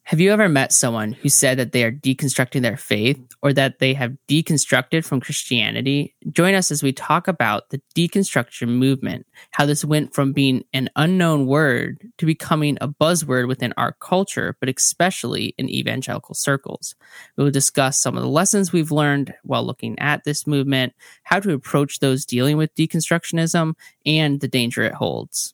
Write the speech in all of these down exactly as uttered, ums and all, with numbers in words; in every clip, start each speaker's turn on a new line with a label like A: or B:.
A: Have you ever met someone who said that they are deconstructing their faith or that they have deconstructed from Christianity? Join us as we talk about the deconstruction movement, how this went from being an unknown word to becoming a buzzword within our culture, but especially in evangelical circles. We will discuss some of the lessons we've learned while looking at this movement, how to approach those dealing with deconstructionism, and the danger it holds.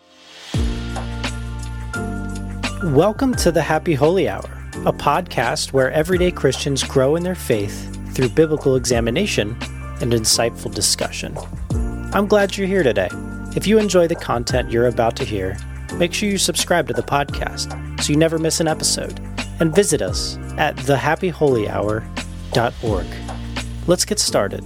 B: Welcome to the Happy Holy Hour, a podcast where everyday Christians grow in their faith through biblical examination and insightful discussion. I'm glad you're here today. If you enjoy the content you're about to hear, make sure you subscribe to the podcast so you never miss an episode, and visit us at the happy holy hour dot org. Let's get started.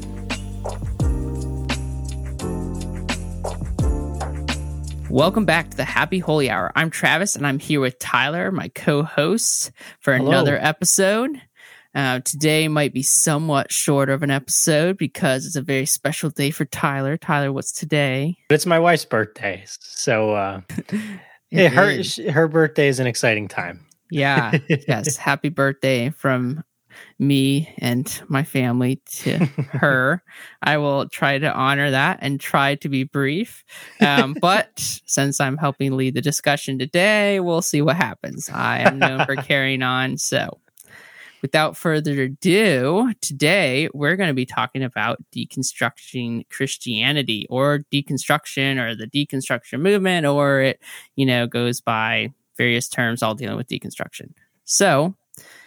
A: Welcome back to the Happy Holy Hour. I'm Travis, and I'm here with Tyler, my co-host, for
B: Hello.
A: another episode. Uh, today might be somewhat shorter of an episode because it's a very special day for Tyler. Tyler, what's today?
B: It's my wife's birthday, so uh, yeah, her her birthday is an exciting time.
A: Yeah, yes. Happy birthday from me and my family to her. I will try to honor that and try to be brief. Um, but since I'm helping lead the discussion today, we'll see what happens. I am known for carrying on. So without further ado, today we're going to be talking about deconstructing Christianity, or deconstruction, or the deconstruction movement, or it, you know, goes by various terms all dealing with deconstruction. So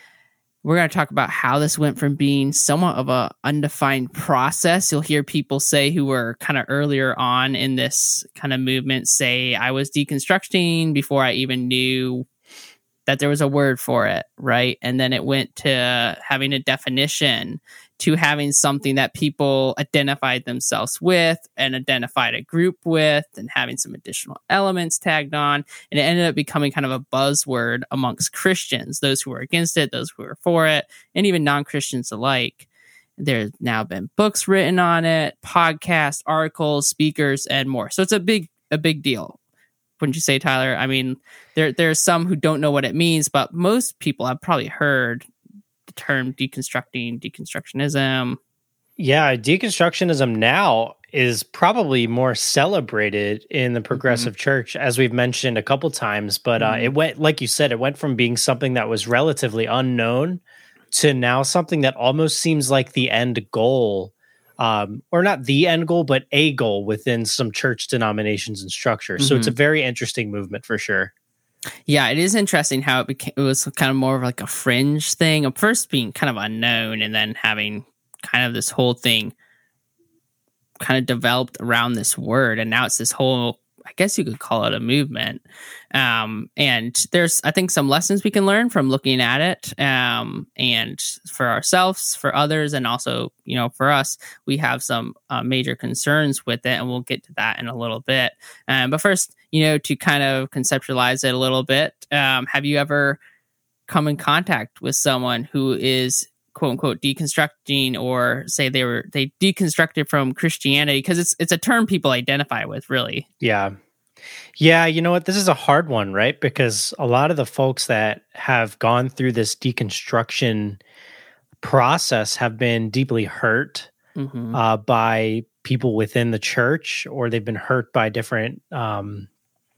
A: we're going to talk about how this went from being somewhat of a undefined process. You'll hear people say who were kind of earlier on in this kind of movement say, I was deconstructing before I even knew that there was a word for it, right? And then it went to having a definition, to having something that people identified themselves with and identified a group with, and having some additional elements tagged on. And it ended up becoming kind of a buzzword amongst Christians, those who were against it, those who were for it, and even non-Christians alike. There's now been books written on it, podcasts, articles, speakers, and more. So it's a big, a big deal. Wouldn't you say, Tyler? I mean, there there are some who don't know what it means, but most people have probably heard the term deconstructing, deconstructionism.
B: Yeah, deconstructionism now is probably more celebrated in the progressive mm-hmm. church, as we've mentioned a couple times. But uh, mm-hmm. it went, like you said, it went from being something that was relatively unknown to now something that almost seems like the end goal. Um, or not the end goal, but a goal within some church denominations and structures. Mm-hmm. So it's a very interesting movement for sure.
A: Yeah, it is interesting how it became, it was kind of more of like a fringe thing, of first being kind of unknown and then having kind of this whole thing kind of developed around this word. And now it's this whole, I guess you could call it a movement. Um, and there's, I think, some lessons we can learn from looking at it, um, and for ourselves, for others, and also, you know, for us, we have some uh, major concerns with it, and we'll get to that in a little bit. Um, but first, you know, to kind of conceptualize it a little bit, um, have you ever come in contact with someone who is quote unquote deconstructing, or say they were they deconstructed from Christianity? Because it's it's a term people identify with, really.
B: Yeah. Yeah, you know what? This is a hard one, right? Because a lot of the folks that have gone through this deconstruction process have been deeply hurt mm-hmm. uh, by people within the church, or they've been hurt by different um,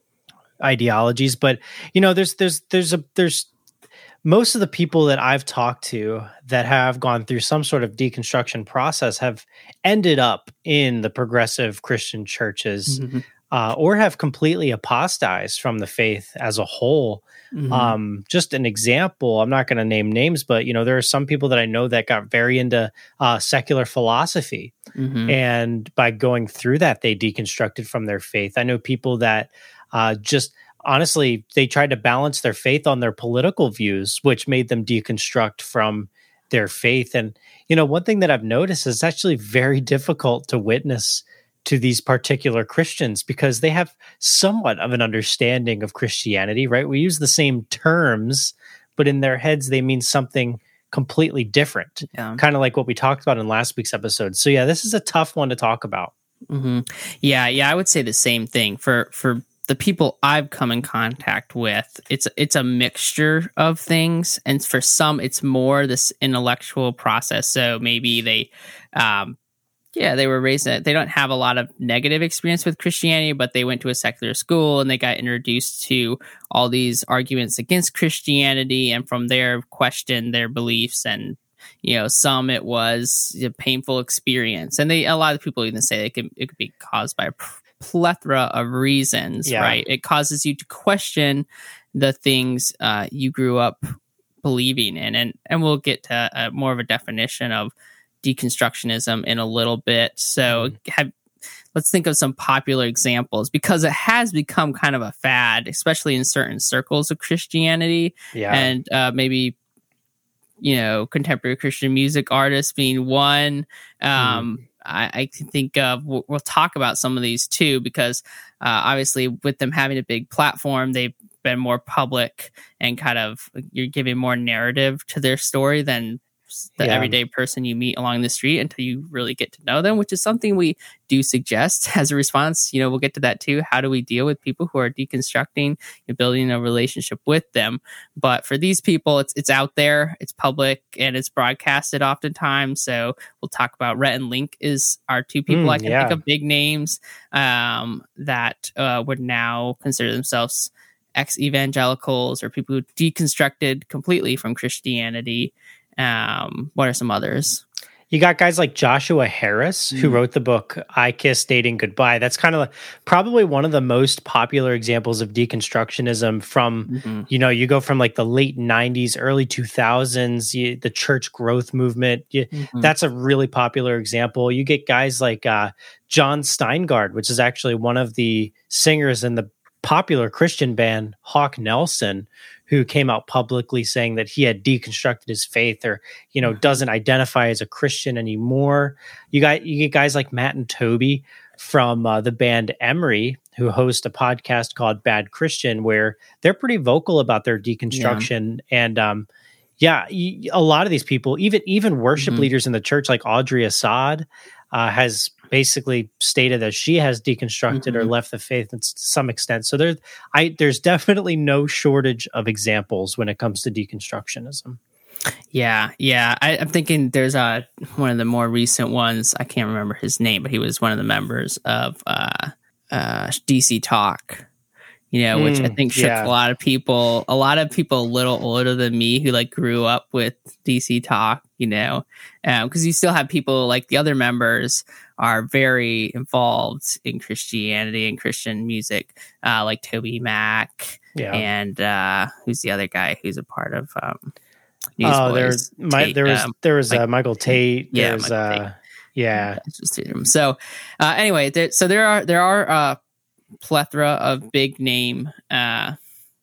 B: ideologies. But you know, there's there's there's a there's most of the people that I've talked to that have gone through some sort of deconstruction process have ended up in the progressive Christian churches, mm-hmm. uh, or have completely apostatized from the faith as a whole. Mm-hmm. Um, just an example, I'm not going to name names, but you know, there are some people that I know that got very into uh, secular philosophy, mm-hmm. and by going through that, they deconstructed from their faith. I know people that uh, just honestly, they tried to balance their faith on their political views, which made them deconstruct from their faith. And, you know, one thing that I've noticed is it's actually very difficult to witness to these particular Christians because they have somewhat of an understanding of Christianity, right? We use the same terms, but in their heads, they mean something completely different, yeah. kind of like what we talked about in last week's episode. So yeah, this is a tough one to talk about.
A: Mm-hmm. Yeah, yeah, I would say the same thing for for the people I've come in contact with, it's it's a mixture of things, and for some, it's more this intellectual process. So maybe they, um, yeah, they were raised. They don't have a lot of negative experience with Christianity, but they went to a secular school and they got introduced to all these arguments against Christianity, and from there questioned their beliefs. And you know, some it was a painful experience, and they a lot of people even say it could it could be caused by a plethora of reasons, yeah. right? It causes you to question the things uh, you grew up believing in, and and we'll get to uh, more of a definition of deconstructionism in a little bit. So, mm-hmm. have, let's think of some popular examples, because it has become kind of a fad, especially in certain circles of Christianity,
B: yeah.
A: and uh, maybe you know, contemporary Christian music artists being one. Um, mm. I, I can think of, we'll, we'll talk about some of these too, because uh, obviously with them having a big platform, they've been more public and kind of, you're giving more narrative to their story than the yeah. everyday person you meet along the street until you really get to know them, which is something we do suggest as a response. You know, we'll get to that too. How do we deal with people who are deconstructing and building a relationship with them? But for these people, it's it's out there, it's public, and it's broadcasted oftentimes. So we'll talk about Rhett and Link is our two people mm, I can yeah. think of, big names um, that uh, would now consider themselves ex-evangelicals or people who deconstructed completely from Christianity. Um, what are some others?
B: You got guys like Joshua Harris, who mm. wrote the book I Kiss Dating Goodbye. That's kind of like probably one of the most popular examples of deconstructionism from, mm-hmm. you know, you go from like the late nineties, early two thousands, you, the church growth movement. You, mm-hmm. That's a really popular example. You get guys like uh, John Steingard, which is actually one of the singers in the popular Christian band Hawk Nelson, who came out publicly saying that he had deconstructed his faith, or, you know, doesn't identify as a Christian anymore. You got, you get guys like Matt and Toby from uh, the band Emery, who host a podcast called Bad Christian, where they're pretty vocal about their deconstruction. Yeah. And um, yeah, a lot of these people, even, even worship mm-hmm. leaders in the church, like Audrey Assad, uh, has basically stated that she has deconstructed mm-hmm. or left the faith to some extent. So there's, I, there's definitely no shortage of examples when it comes to deconstructionism.
A: Yeah, yeah. I, I'm thinking there's a one of the more recent ones. I can't remember his name, but he was one of the members of uh, uh, D C Talk. You know, which mm, I think shook yeah. a lot of people, a lot of people a little older than me who like grew up with D C Talk, you know, because um, you still have people like the other members are very involved in Christianity and Christian music, uh, like Toby Mac yeah. and uh, who's the other guy who's a part of um,
B: Oh, there's my, there was, um, there was like, uh, Michael Tate.
A: Yeah.
B: There's,
A: Michael
B: uh,
A: Tate.
B: yeah.
A: So uh, anyway, there, so there are, there are, uh, plethora of big name uh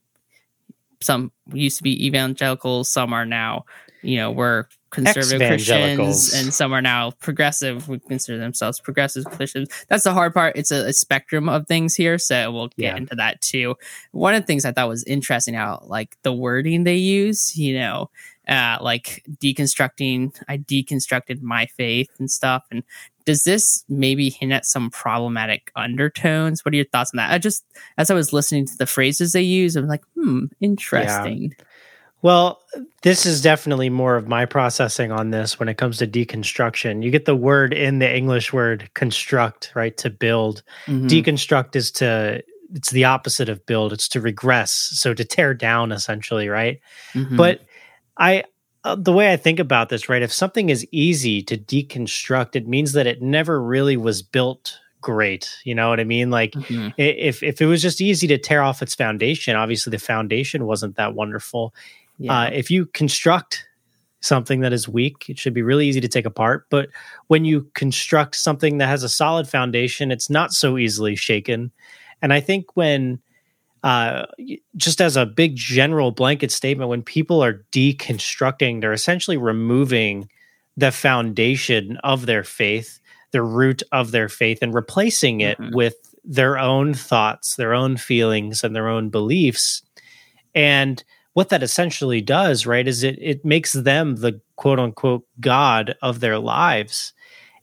A: some used to be evangelicals, some are now, you know, we're conservative Christians, and some are now progressive. We consider themselves progressive Christians. That's the hard part. It's a, a spectrum of things here, so we'll get yeah. into that too. One of the things I thought was interesting, how like the wording they use, you know, uh like deconstructing, I deconstructed my faith and stuff. And does this maybe hint at some problematic undertones? What are your thoughts on that? I just, as I was listening to the phrases they use, I'm like, hmm, interesting.
B: Yeah. Well, this is definitely more of my processing on this when it comes to deconstruction. You get the word in the English word construct, right? To build. Mm-hmm. Deconstruct is to, it's the opposite of build. It's to regress. So to tear down, essentially, right? Mm-hmm. But I, Uh, the way I think about this, right, if something is easy to deconstruct, it means that it never really was built great. You know what I mean? Like mm-hmm. if if it was just easy to tear off its foundation, obviously the foundation wasn't that wonderful. Yeah. Uh, if you construct something that is weak, it should be really easy to take apart. But when you construct something that has a solid foundation, it's not so easily shaken. And I think when Uh, just as a big general blanket statement, when people are deconstructing, they're essentially removing the foundation of their faith, the root of their faith, and replacing it mm-hmm. with their own thoughts, their own feelings, and their own beliefs. And what that essentially does, right, is it it makes them the quote unquote God of their lives.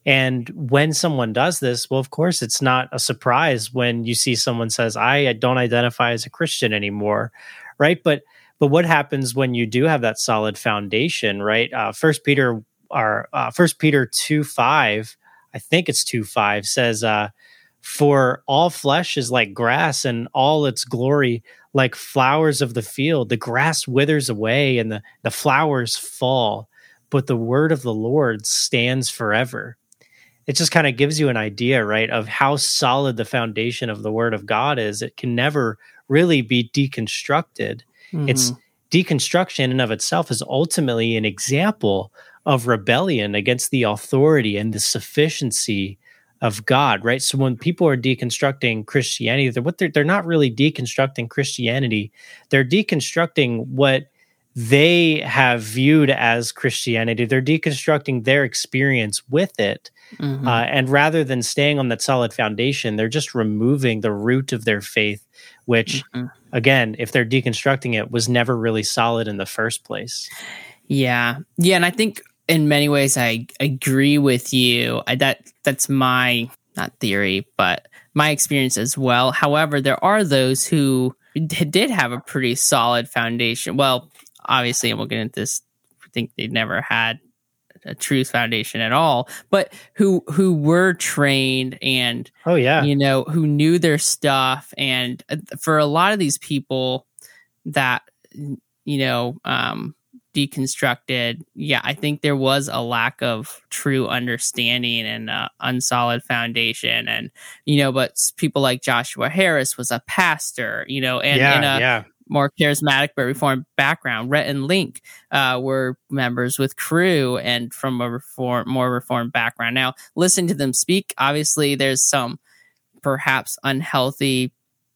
B: And when someone does this, well, of course, it's not a surprise when you see someone says, I don't identify as a Christian anymore, right? But but what happens when you do have that solid foundation, right? Uh, First Peter or uh, First Peter two five, I think it's two five, says, uh, "For all flesh is like grass, and all its glory like flowers of the field. The grass withers away, and the the flowers fall, but the word of the Lord stands forever." It just kind of gives you an idea, right, of how solid the foundation of the Word of God is. It can never really be deconstructed. Mm-hmm. It's deconstruction in and of itself is ultimately an example of rebellion against the authority and the sufficiency of God, right? So when people are deconstructing Christianity, they're what they're, they're not really deconstructing Christianity. They're deconstructing what they have viewed as Christianity. They're deconstructing their experience with it. Mm-hmm. Uh, and rather than staying on that solid foundation, they're just removing the root of their faith, which, mm-hmm. again, if they're deconstructing it, was never really solid in the first place.
A: Yeah. Yeah. And I think in many ways, I agree with you. I, that That's my, not theory, but my experience as well. However, there are those who did have a pretty solid foundation. Well, obviously, and we'll get into this, I think they never had a truth foundation at all, but who who were trained and,
B: oh yeah,
A: you know, who knew their stuff. And for a lot of these people that, you know, um, deconstructed, yeah, I think there was a lack of true understanding and uh, unsolid foundation. And, you know, but people like Joshua Harris was a pastor, you know, and,
B: yeah,
A: and a,
B: yeah.
A: more charismatic but reformed background. Rhett and Link uh, were members with Crew and from a reform, more reformed background. Now, listening to them speak, obviously there's some perhaps unhealthy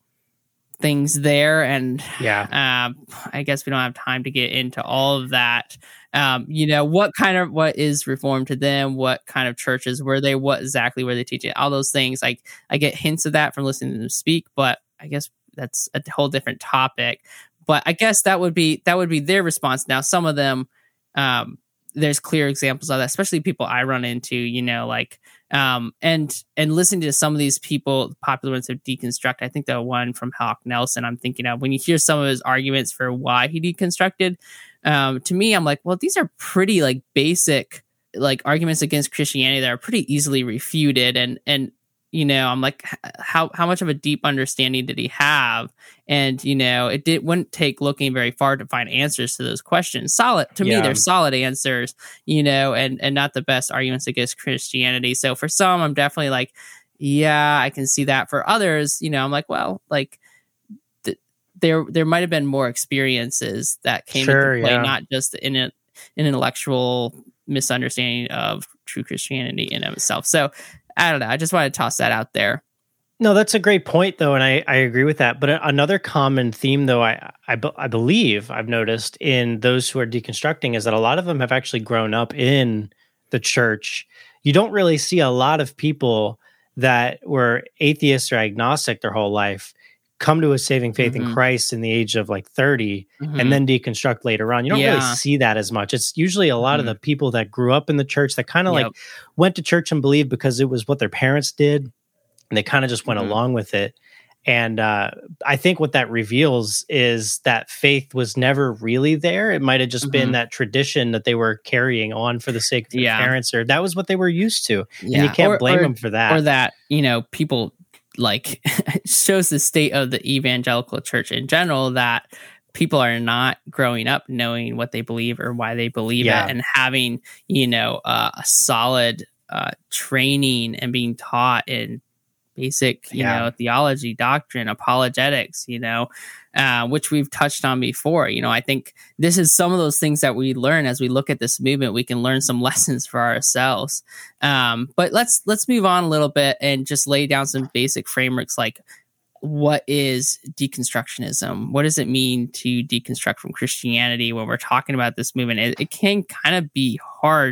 A: things there, and
B: yeah,
A: uh, I guess we don't have time to get into all of that. Um, you know, what kind of what is reformed to them? What kind of churches were they? What exactly were they teaching? All those things. Like I get hints of that from listening to them speak, but I guess that's a whole different topic. But I guess that would be that would be their response. Now, some of them, um, there's clear examples of that, especially people I run into. You know, like um, and and listening to some of these people, popular ones of deconstruct. I think the one from Hawk Nelson, I'm thinking of when you hear some of his arguments for why he deconstructed. Um, to me, I'm like, well, these are pretty like basic like arguments against Christianity that are pretty easily refuted, and and. You know, I'm like, how how much of a deep understanding did he have? And you know, it did wouldn't take looking very far to find answers to those questions. Solid to yeah. me, they're solid answers. You know, and and not the best arguments against Christianity. So for some, I'm definitely like, yeah, I can see that. For others, you know, I'm like, well, like th- there there might have been more experiences that came
B: sure,
A: into play,
B: yeah.
A: not just in a, an intellectual misunderstanding of true Christianity in of itself. So. I don't know. I just want to toss that out there.
B: No, that's a great point, though, and I, I agree with that. But another common theme, though, I, I, I believe I've noticed in those who are deconstructing is that a lot of them have actually grown up in the church. You don't really see a lot of people that were atheists or agnostic their whole life come to a saving faith mm-hmm. in Christ in the age of like thirty mm-hmm. and then deconstruct later on. You don't yeah. really see that as much. It's usually a lot mm-hmm. of the people that grew up in the church that kind of yep. like went to church and believed because it was what their parents did and they kind of just went mm-hmm. along with it. And uh, I think what that reveals is that faith was never really there. It might have just mm-hmm. been that tradition that they were carrying on for the sake of their yeah. parents, or that was what they were used to. Yeah. And you can't or, blame
A: or,
B: them for that.
A: Or that, you know, people like shows the state of the evangelical church in general that people are not growing up knowing what they believe or why they believe yeah. it and having, you know, uh, a solid uh, training and being taught in basic, you yeah. know, theology, doctrine, apologetics, you know, uh, which we've touched on before. You know, I think this is some of those things that we learn as we look at this movement. We can learn some lessons for ourselves. Um, but let's let's move on a little bit and just lay down some basic frameworks like what is deconstructionism? What does it mean to deconstruct from Christianity when we're talking about this movement? It, it can kind of be hard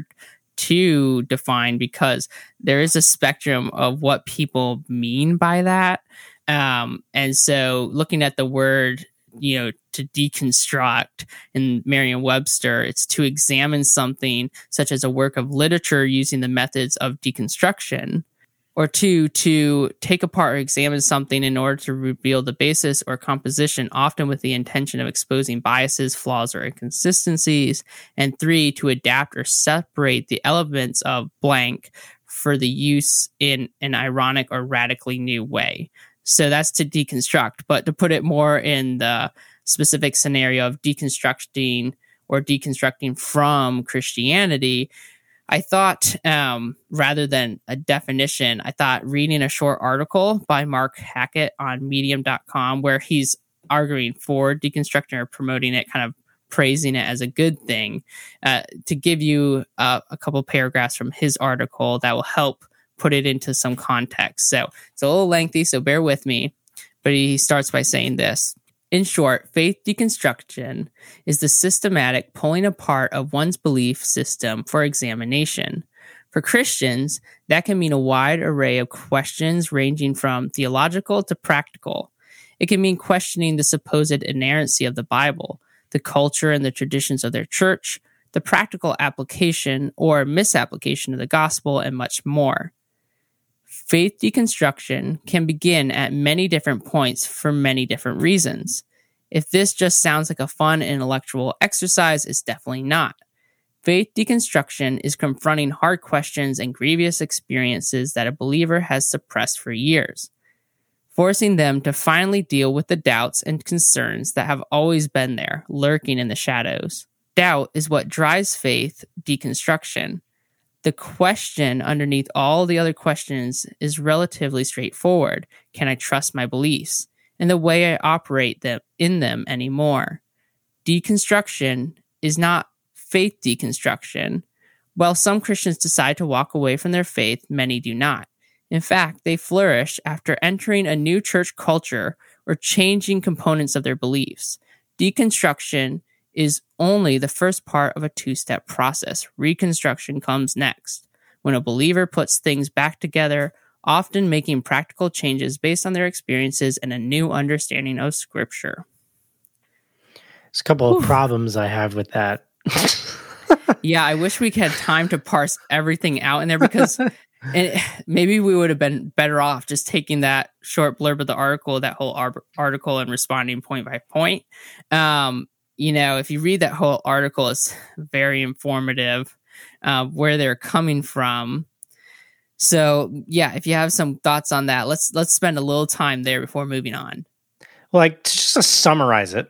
A: to define because there is a spectrum of what people mean by that. Um, and so looking at the word you know, to deconstruct. In Merriam-Webster, it's to examine something such as a work of literature using the methods of deconstruction. Or two, to take apart or examine something in order to reveal the basis or composition, often with the intention of exposing biases, flaws, or inconsistencies. And three, to adapt or separate the elements of blank for the use in an ironic or radically new way. So that's to deconstruct. But to put it more in the specific scenario of deconstructing or deconstructing from Christianity, I thought, um, rather than a definition, I thought reading a short article by Mark Hackett on medium dot com, where he's arguing for deconstruction or promoting it, kind of praising it as a good thing, uh, to give you uh, a couple paragraphs from his article that will help put it into some context. So it's a little lengthy, so bear with me. But he starts by saying this. In short, faith deconstruction is the systematic pulling apart of one's belief system for examination. For Christians, that can mean a wide array of questions ranging from theological to practical. It can mean questioning the supposed inerrancy of the Bible, the culture and the traditions of their church, the practical application or misapplication of the gospel, and much more. Faith deconstruction can begin at many different points for many different reasons. If this just sounds like a fun intellectual exercise, it's definitely not. Faith deconstruction is confronting hard questions and grievous experiences that a believer has suppressed for years, forcing them to finally deal with the doubts and concerns that have always been there, lurking in the shadows. Doubt is what drives faith deconstruction. The question underneath all the other questions is relatively straightforward. Can I trust my beliefs and the way I operate them in them anymore? Deconstruction is not faith deconstruction. While some Christians decide to walk away from their faith, many do not. In fact, they flourish after entering a new church culture or changing components of their beliefs. Deconstruction is only the first part of a two-step process. Reconstruction comes next, when a believer puts things back together, often making practical changes based on their experiences and a new understanding of Scripture.
B: There's a couple
A: Whew.
B: of problems I have with that.
A: Yeah, I wish we had time to parse everything out in there, because and maybe we would have been better off just taking that short blurb of the article, that whole ar- article, and responding point by point. Um, You know, if you read that whole article, it's very informative, uh, where they're coming from. So, yeah, if you have some thoughts on that, let's let's spend a little time there before moving on.
B: Well, like, just to summarize it,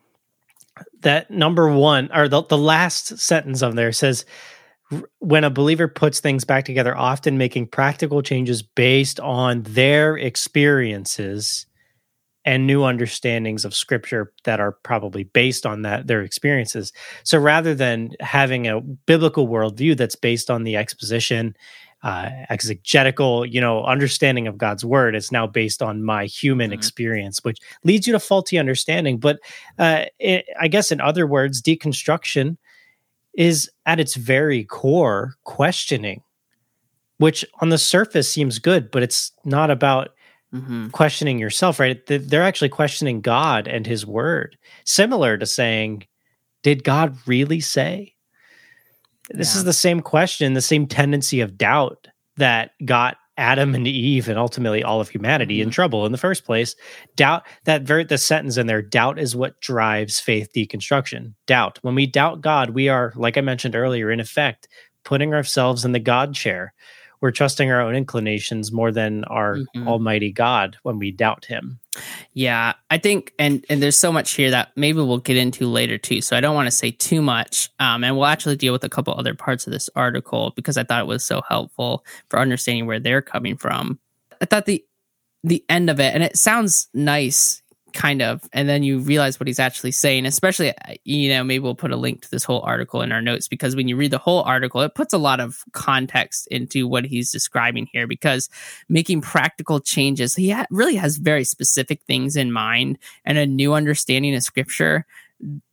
B: that number one, or the, the last sentence of there says, when a believer puts things back together, often making practical changes based on their experiences and new understandings of Scripture that are probably based on that, their experiences. So rather than having a biblical worldview that's based on the exposition, uh, exegetical, you know, understanding of God's word, it's now based on my human mm-hmm. experience, which leads you to faulty understanding. But uh, it, I guess in other words, deconstruction is at its very core questioning, which on the surface seems good, but it's not about Mm-hmm. questioning yourself, right? They're actually questioning God and his word, similar to saying, did God really say? This yeah. is the same question, the same tendency of doubt that got Adam and Eve and ultimately all of humanity mm-hmm. in trouble in the first place. Doubt, that very the sentence in there, doubt is what drives faith deconstruction. Doubt. When we doubt God, we are, like I mentioned earlier, in effect, putting ourselves in the God chair. We're trusting our own inclinations more than our mm-hmm. Almighty God when we doubt him.
A: Yeah, I think, and, and there's so much here that maybe we'll get into later too, so I don't want to say too much, um, and we'll actually deal with a couple other parts of this article because I thought it was so helpful for understanding where they're coming from. I thought the the end of it, and it sounds nice, kind of, and then you realize what he's actually saying, especially, you know, maybe we'll put a link to this whole article in our notes, because when you read the whole article, it puts a lot of context into what he's describing here, because making practical changes, he ha- really has very specific things in mind and a new understanding of Scripture.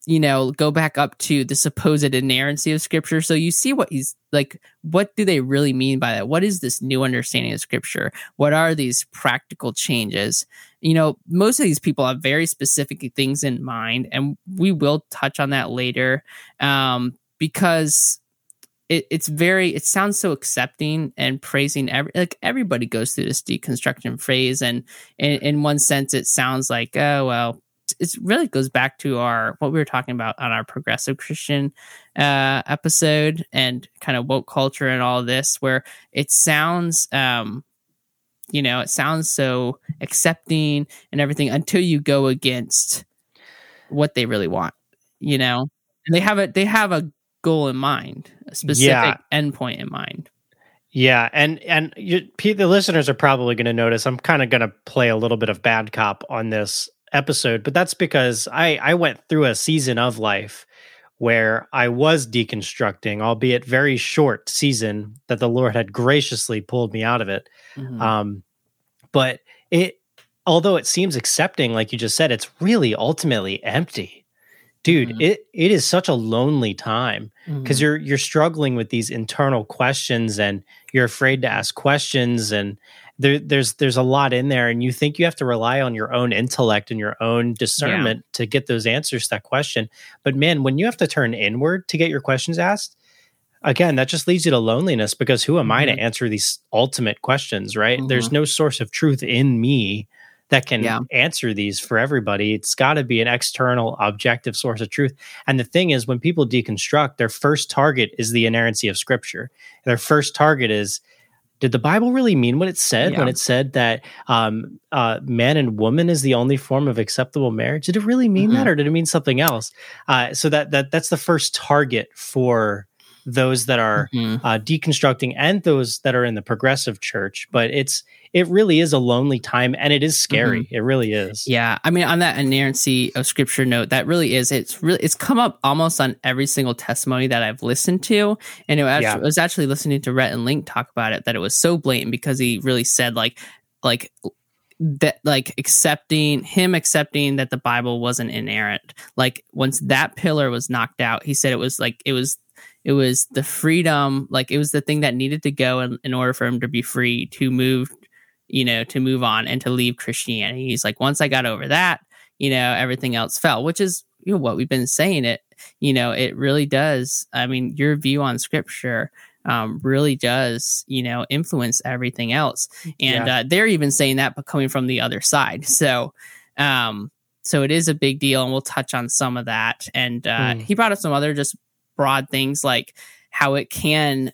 A: you know, go back up to the supposed inerrancy of Scripture. So you see what he's like, what do they really mean by that? What is this new understanding of Scripture? What are these practical changes? You know, most of these people have very specific things in mind, and we will touch on that later, um, because it, it's very, it sounds so accepting and praising. Every, like everybody goes through this deconstruction phase, and in, in one sense, it sounds like, oh, well, it really goes back to our what we were talking about on our progressive Christian uh, episode and kind of woke culture and all of this, where it sounds, um, you know, it sounds so accepting and everything until you go against what they really want, you know, and they have a they have a goal in mind, a specific
B: yeah.
A: endpoint in mind.
B: Yeah, and and you, the listeners are probably going to notice I'm kind of going to play a little bit of bad cop on this episode, but that's because I, I went through a season of life where I was deconstructing, albeit very short season that the Lord had graciously pulled me out of it. Mm-hmm. Um, but it, although it seems accepting, like you just said, it's really ultimately empty. Dude, mm-hmm. it it is such a lonely time because mm-hmm. you're you're struggling with these internal questions and you're afraid to ask questions, and there, there's there's a lot in there, and you think you have to rely on your own intellect and your own discernment yeah. to get those answers to that question. But man, when you have to turn inward to get your questions asked, again, that just leads you to loneliness, because who am mm-hmm. I to answer these ultimate questions, right? Mm-hmm. There's no source of truth in me that can yeah. answer these for everybody. It's got to be an external, objective source of truth. And the thing is, when people deconstruct, their first target is the inerrancy of Scripture. Their first target is, did the Bible really mean what it said yeah. when it said that um, uh, man and woman is the only form of acceptable marriage? Did it really mean mm-hmm. that, or did it mean something else? Uh, so that that that's the first target for those that are mm-hmm. uh, deconstructing and those that are in the progressive church. But it's it really is a lonely time, and it is scary. Mm-hmm. It really is.
A: Yeah, I mean, on that inerrancy of Scripture note, that really is. It's really it's come up almost on every single testimony that I've listened to, and it was, actually, yeah. I was actually listening to Rhett and Link talk about it, that it was so blatant because he really said like like that like accepting him accepting that the Bible wasn't inerrant. Like once that pillar was knocked out, he said it was like it was. It was the freedom, like it was the thing that needed to go in, in order for him to be free to move, you know, to move on and to leave Christianity. He's like, once I got over that, you know, everything else fell, which is, you know, what we've been saying. It, you know, it really does. I mean, your view on Scripture um, really does, you know, influence everything else. And yeah. uh, they're even saying that, but coming from the other side. So, um, so it is a big deal, and we'll touch on some of that. And uh, mm. he brought up some other just broad things, like how it can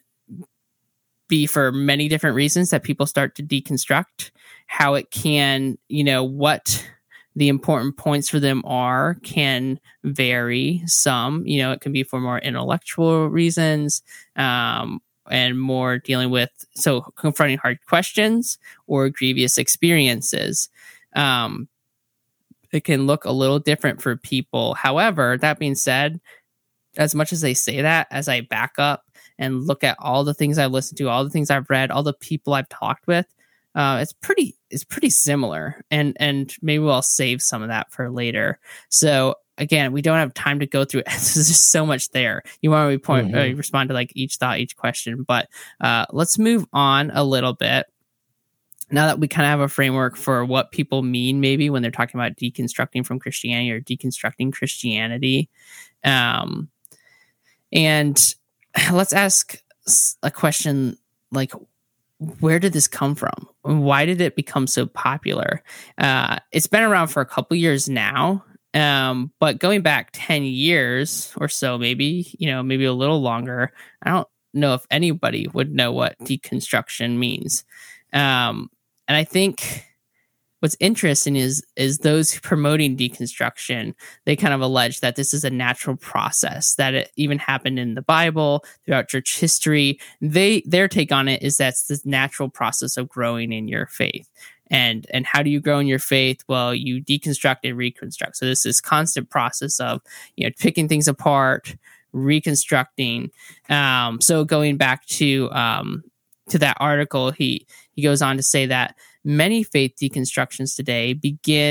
A: be for many different reasons that people start to deconstruct, how it can, you know, what the important points for them are can vary some, you know, it can be for more intellectual reasons, um, and more dealing with, so confronting hard questions or grievous experiences. Um, it can look a little different for people. However, that being said, as much as they say that, as I back up and look at all the things I've listened to, all the things I've read, all the people I've talked with, uh, it's pretty, it's pretty similar. And, and maybe I'll save some of that for later. So again, we don't have time to go through it. There's just so much there. You want to point, mm-hmm. uh, respond to like each thought, each question, but uh, let's move on a little bit. Now that we kind of have a framework for what people mean, maybe when they're talking about deconstructing from Christianity or deconstructing Christianity, um, and let's ask a question like, where did this come from? Why did it become so popular? Uh, it's been around for a couple years now, um, but going back ten years or so, maybe, you know, maybe a little longer, I don't know if anybody would know what deconstruction means. Um, and I think what's interesting is is those promoting deconstruction, they kind of allege that this is a natural process, that it even happened in the Bible, throughout church history. They their take on it is that's this natural process of growing in your faith. And and how do you grow in your faith? Well, you deconstruct and reconstruct. So this is constant process of, you know, picking things apart, reconstructing. Um, so going back to um, to that article, he he goes on to say that many faith deconstructions today begin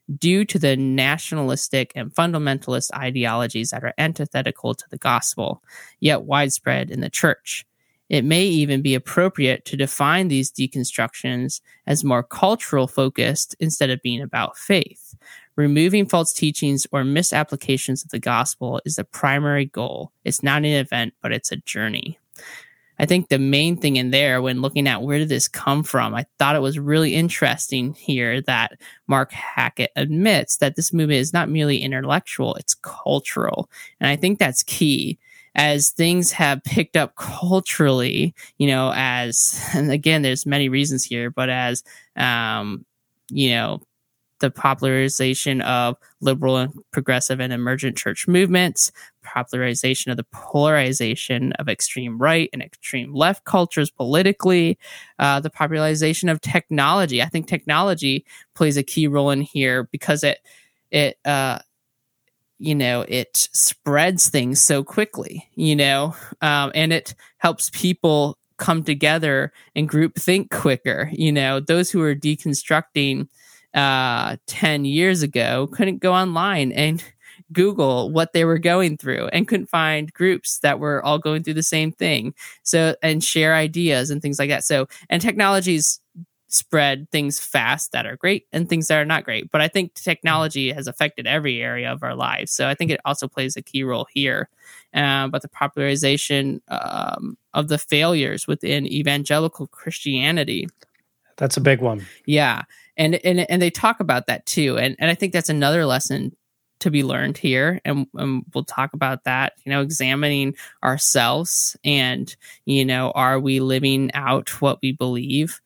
A: due to the nationalistic and fundamentalist ideologies that are antithetical to the gospel, yet widespread in the church. It may even be appropriate to define these deconstructions as more cultural focused instead of being about faith. Removing false teachings or misapplications of the gospel is the primary goal. It's not an event, but it's a journey. I think the main thing in there when looking at where did this come from, I thought it was really interesting here that Mark Hackett admits that this movement is not merely intellectual, it's cultural. And I think that's key. As things have picked up culturally, you know, as, and again, there's many reasons here, but as, um, you know, the popularization of liberal and progressive and emergent church movements, popularization of the polarization of extreme right and extreme left cultures politically, uh, the popularization of technology. I think technology plays a key role in here because it, it, uh, you know, it spreads things so quickly, you know, um, and it helps people come together and group think quicker. You know, those who are deconstructing uh, ten years ago couldn't go online and Google what they were going through and couldn't find groups that were all going through the same thing. So, and share ideas and things like that. So, and technologies spread things fast that are great and things that are not great. But I think technology has affected every area of our lives. So I think it also plays a key role here. Uh, but the popularization um, of the failures within evangelical Christianity.
B: That's a big one.
A: Yeah. And and and they talk about that too. And and I think that's another lesson to be learned here. And, and we'll talk about that, you know, examining ourselves and, you know, are we living out what we believe?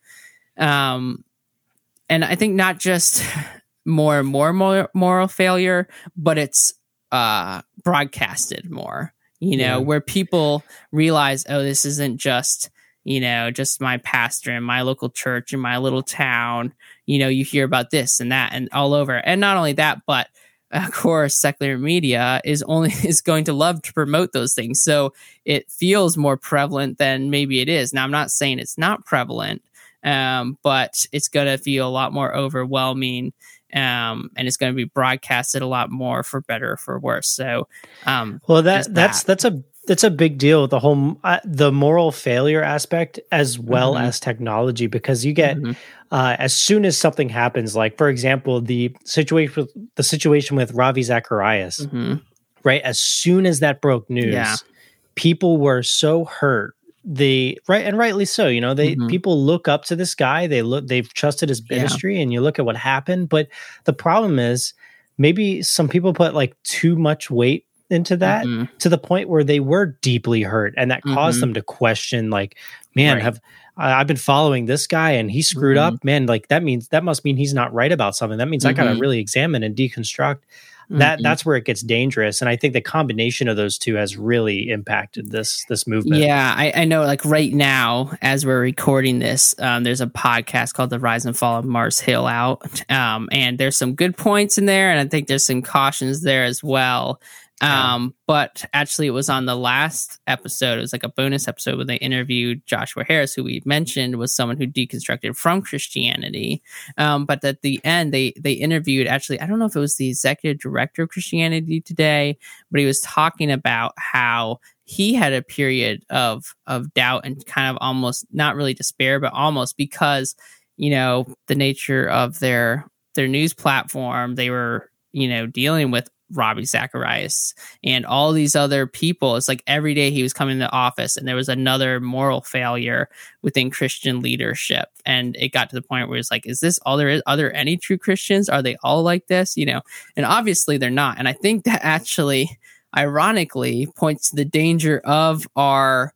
A: Um, and I think not just more and more moral, moral failure, but it's uh, broadcasted more, you know, yeah. where people realize, oh, this isn't just, you know, just my pastor in my local church in my little town. You know, you hear about this and that and all over. And not only that, but of course, secular media is only is going to love to promote those things. So it feels more prevalent than maybe it is. Now, I'm not saying it's not prevalent. Um, but it's going to feel a lot more overwhelming, um, and it's going to be broadcasted a lot more for better or for worse. So, um,
B: well, that that's that. that's a that's a big deal. The whole uh, the moral failure aspect, as well mm-hmm. as technology, because you get mm-hmm. uh, as soon as something happens, like for example, the situation the situation with Ravi Zacharias, mm-hmm. right? As soon as that broke news, yeah. people were so hurt. The right and rightly so, you know, they mm-hmm. people look up to this guy. They look, they've trusted his ministry, yeah. and you look at what happened. But the problem is, maybe some people put like too much weight into that mm-hmm. to the point where they were deeply hurt, and that caused mm-hmm. them to question, like, man, right. have I, I've been following this guy and he screwed mm-hmm. up, man. Like that means that must mean he's not right about something. That means mm-hmm. I got to really examine and deconstruct. That mm-hmm. that's where it gets dangerous, and I think the combination of those two has really impacted this this movement.
A: Yeah, I, I know. Like right now, as we're recording this, um, there's a podcast called "The Rise and Fall of Mars Hill" out, um, and there's some good points in there, and I think there's some cautions there as well. Um, yeah. But actually, it was on the last episode. It was like a bonus episode where they interviewed Joshua Harris, who we mentioned was someone who deconstructed from Christianity. Um, but at the end, they they interviewed actually, I don't know if it was the executive director of Christianity Today, but he was talking about how he had a period of of doubt and kind of almost not really despair, but almost because, you know, the nature of their their news platform, they were, you know, dealing with Ravi Zacharias and all these other people. It's like every day he was coming to office and there was another moral failure within Christian leadership. And it got to the point where it's like, is this all there is? Are there any true Christians? Are they all like this? You know, and obviously they're not. And I think that actually, ironically, points to the danger of our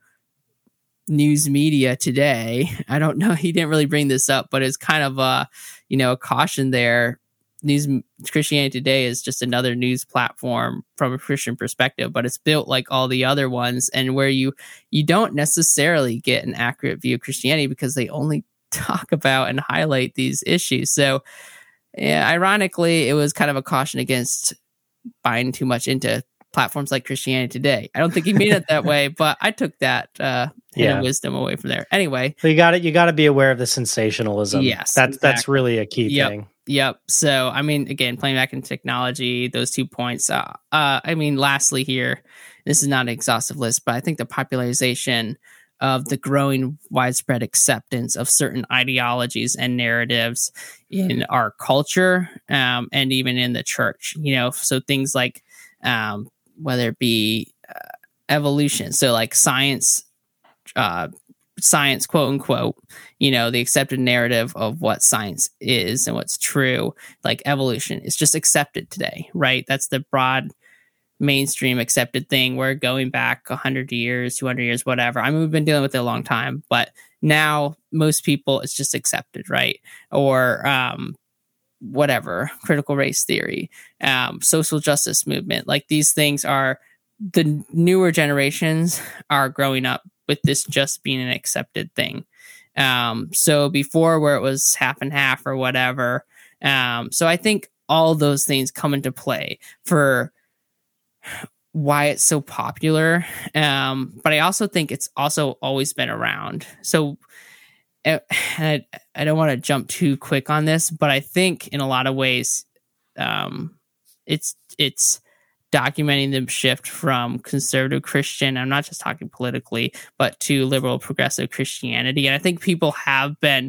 A: news media today. I don't know. He didn't really bring this up, but it's kind of a, you know, a caution there. News Christianity Today is just another news platform from a Christian perspective, but it's built like all the other ones, and where you you don't necessarily get an accurate view of Christianity because they only talk about and highlight these issues. So, yeah, ironically, it was kind of a caution against buying too much into platforms like Christianity Today. I don't think he made it that way, but I took that uh, yeah. wisdom away from there. Anyway,
B: so you got it. You got to be aware of the sensationalism.
A: Yes,
B: that's
A: exactly.
B: that's really a key
A: yep.
B: thing.
A: Yep. So, I mean, again, playing back in technology, those two points. Uh, uh, I mean, lastly, here, this is not an exhaustive list, but I think the popularization of the growing widespread acceptance of certain ideologies and narratives in our culture, um, and even in the church. You know, so things like um, whether it be uh, evolution, so like science. Uh, science, quote unquote, you know, the accepted narrative of what science is and what's true, like evolution is just accepted today, right? That's the broad mainstream accepted thing. We're going back one hundred years, two hundred years, whatever. I mean, we've been dealing with it a long time, but now most people, it's just accepted, right? Or um, whatever, critical race theory, um, social justice movement. Like these things are, the newer generations are growing up with this just being an accepted thing. Um, so before where it was half and half or whatever. Um, so I think all those things come into play for why it's so popular. Um, but I also think it's also always been around. So I, I don't want to jump too quick on this, but I think in a lot of ways, um, it's, it's, documenting the shift from conservative Christian, I'm not just talking politically, but to liberal progressive Christianity. And I think people have been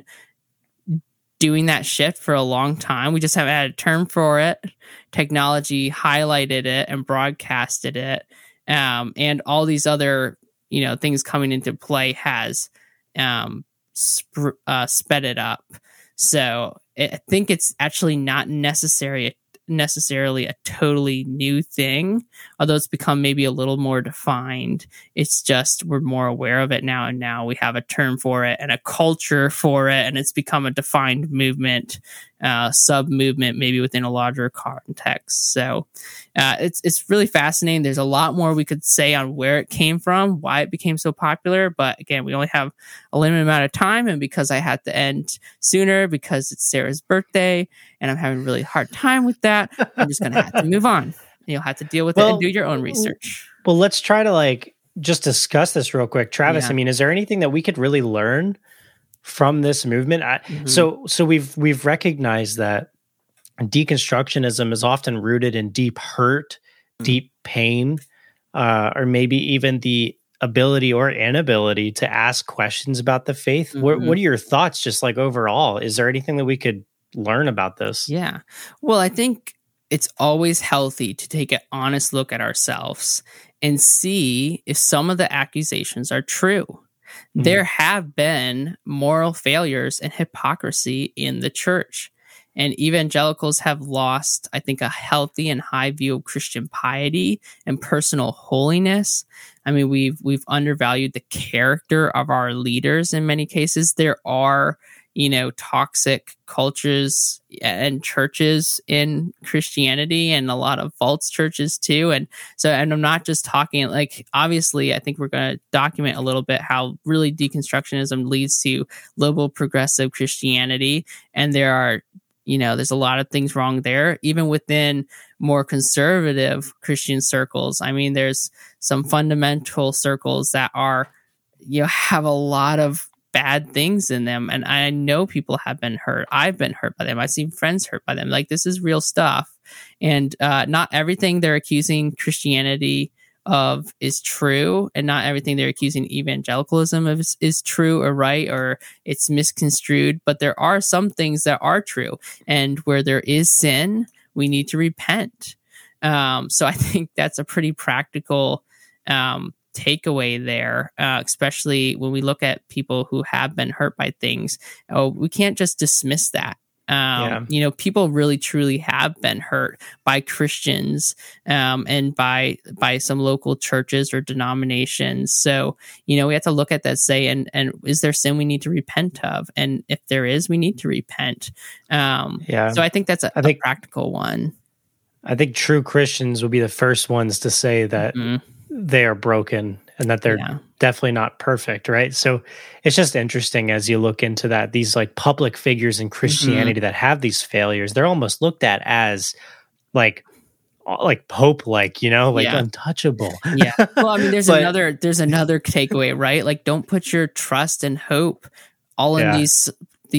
A: doing that shift for a long time. We just haven't had a term for it. Technology highlighted it and broadcasted it. Um, and all these other, you know, things coming into play has um, sp- uh, sped it up. So I think it's actually not necessary necessarily a totally new thing, although it's become maybe a little more defined. It's just we're more aware of it now, and now we have a term for it and a culture for it, and it's become a defined movement, uh, sub movement, maybe within a larger context. So uh, it's it's really fascinating. There's a lot more we could say on where it came from, why it became so popular, but again, we only have a limited amount of time, and because I had to end sooner because it's Sarah's birthday and I'm having a really hard time with that, I'm just going to have to move on. You'll have to deal with well, it and do your own research.
B: Well, let's try to like just discuss this real quick. Travis, yeah. I mean, is there anything that we could really learn from this movement? I, mm-hmm. So so we've we've recognized that deconstructionism is often rooted in deep hurt, mm-hmm. deep pain, uh, or maybe even the ability or inability to ask questions about the faith. Mm-hmm. What, what are your thoughts just like overall? Is there anything that we could learn about this?
A: Yeah. Well, I think it's always healthy to take an honest look at ourselves and see if some of the accusations are true. Mm-hmm. There have been moral failures and hypocrisy in the church, and evangelicals have lost, I think, a healthy and high view of Christian piety and personal holiness. I mean, we've we've undervalued the character of our leaders in many cases. There are, you know, toxic cultures and churches in Christianity, and a lot of false churches too. And so, and I'm not just talking like, obviously, I think we're going to document a little bit how really deconstructionism leads to liberal progressive Christianity. And there are, you know, there's a lot of things wrong there, even within more conservative Christian circles. I mean, there's some fundamental circles that are, you know, have a lot of bad things in them. And I know people have been hurt. I've been hurt by them. I've seen friends hurt by them. Like, this is real stuff. And uh, not everything they're accusing Christianity of is true, and not everything they're accusing evangelicalism of is, is true or right, or it's misconstrued. But there are some things that are true. And where there is sin, we need to repent. Um, so I think that's a pretty practical um takeaway there, uh, especially when we look at people who have been hurt by things. Oh, we can't just dismiss that. Um, yeah. You know, people really truly have been hurt by Christians um, and by by some local churches or denominations. So, you know, we have to look at that, say, and and is there sin we need to repent of? And if there is, we need to repent. Um, yeah. So I think that's a, I think, a practical one.
B: I think true Christians will be the first ones to say that mm-hmm. they are broken and that they're yeah. definitely not perfect, right? So it's just interesting as you look into that, these like public figures in Christianity mm-hmm. that have these failures, they're almost looked at as like like Pope-like, you know, like yeah. untouchable.
A: Yeah. Well, I mean, there's but, another there's another takeaway, right? Like, don't put your trust and hope all in yeah. these these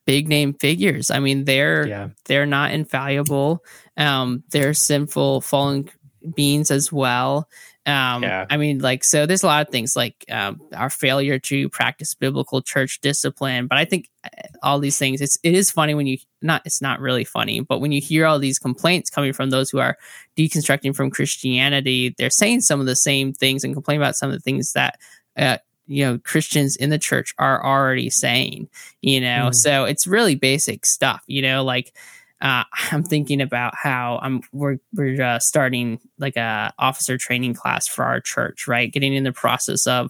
A: big name figures. I mean, they're
B: Yeah.
A: they're not infallible. Um, they're sinful, fallen beings as well. Um,
B: Yeah.
A: I mean, like, so there's a lot of things like um, our failure to practice biblical church discipline. But I think all these things, it's it is funny when you not it's not really funny, but when you hear all these complaints coming from those who are deconstructing from Christianity, they're saying some of the same things and complaining about some of the things that uh, you know Christians in the church are already saying. You know, mm. so it's really basic stuff. You know, like. Uh, I'm thinking about how I'm we're we're uh, starting like a officer training class for our church, right? Getting in the process of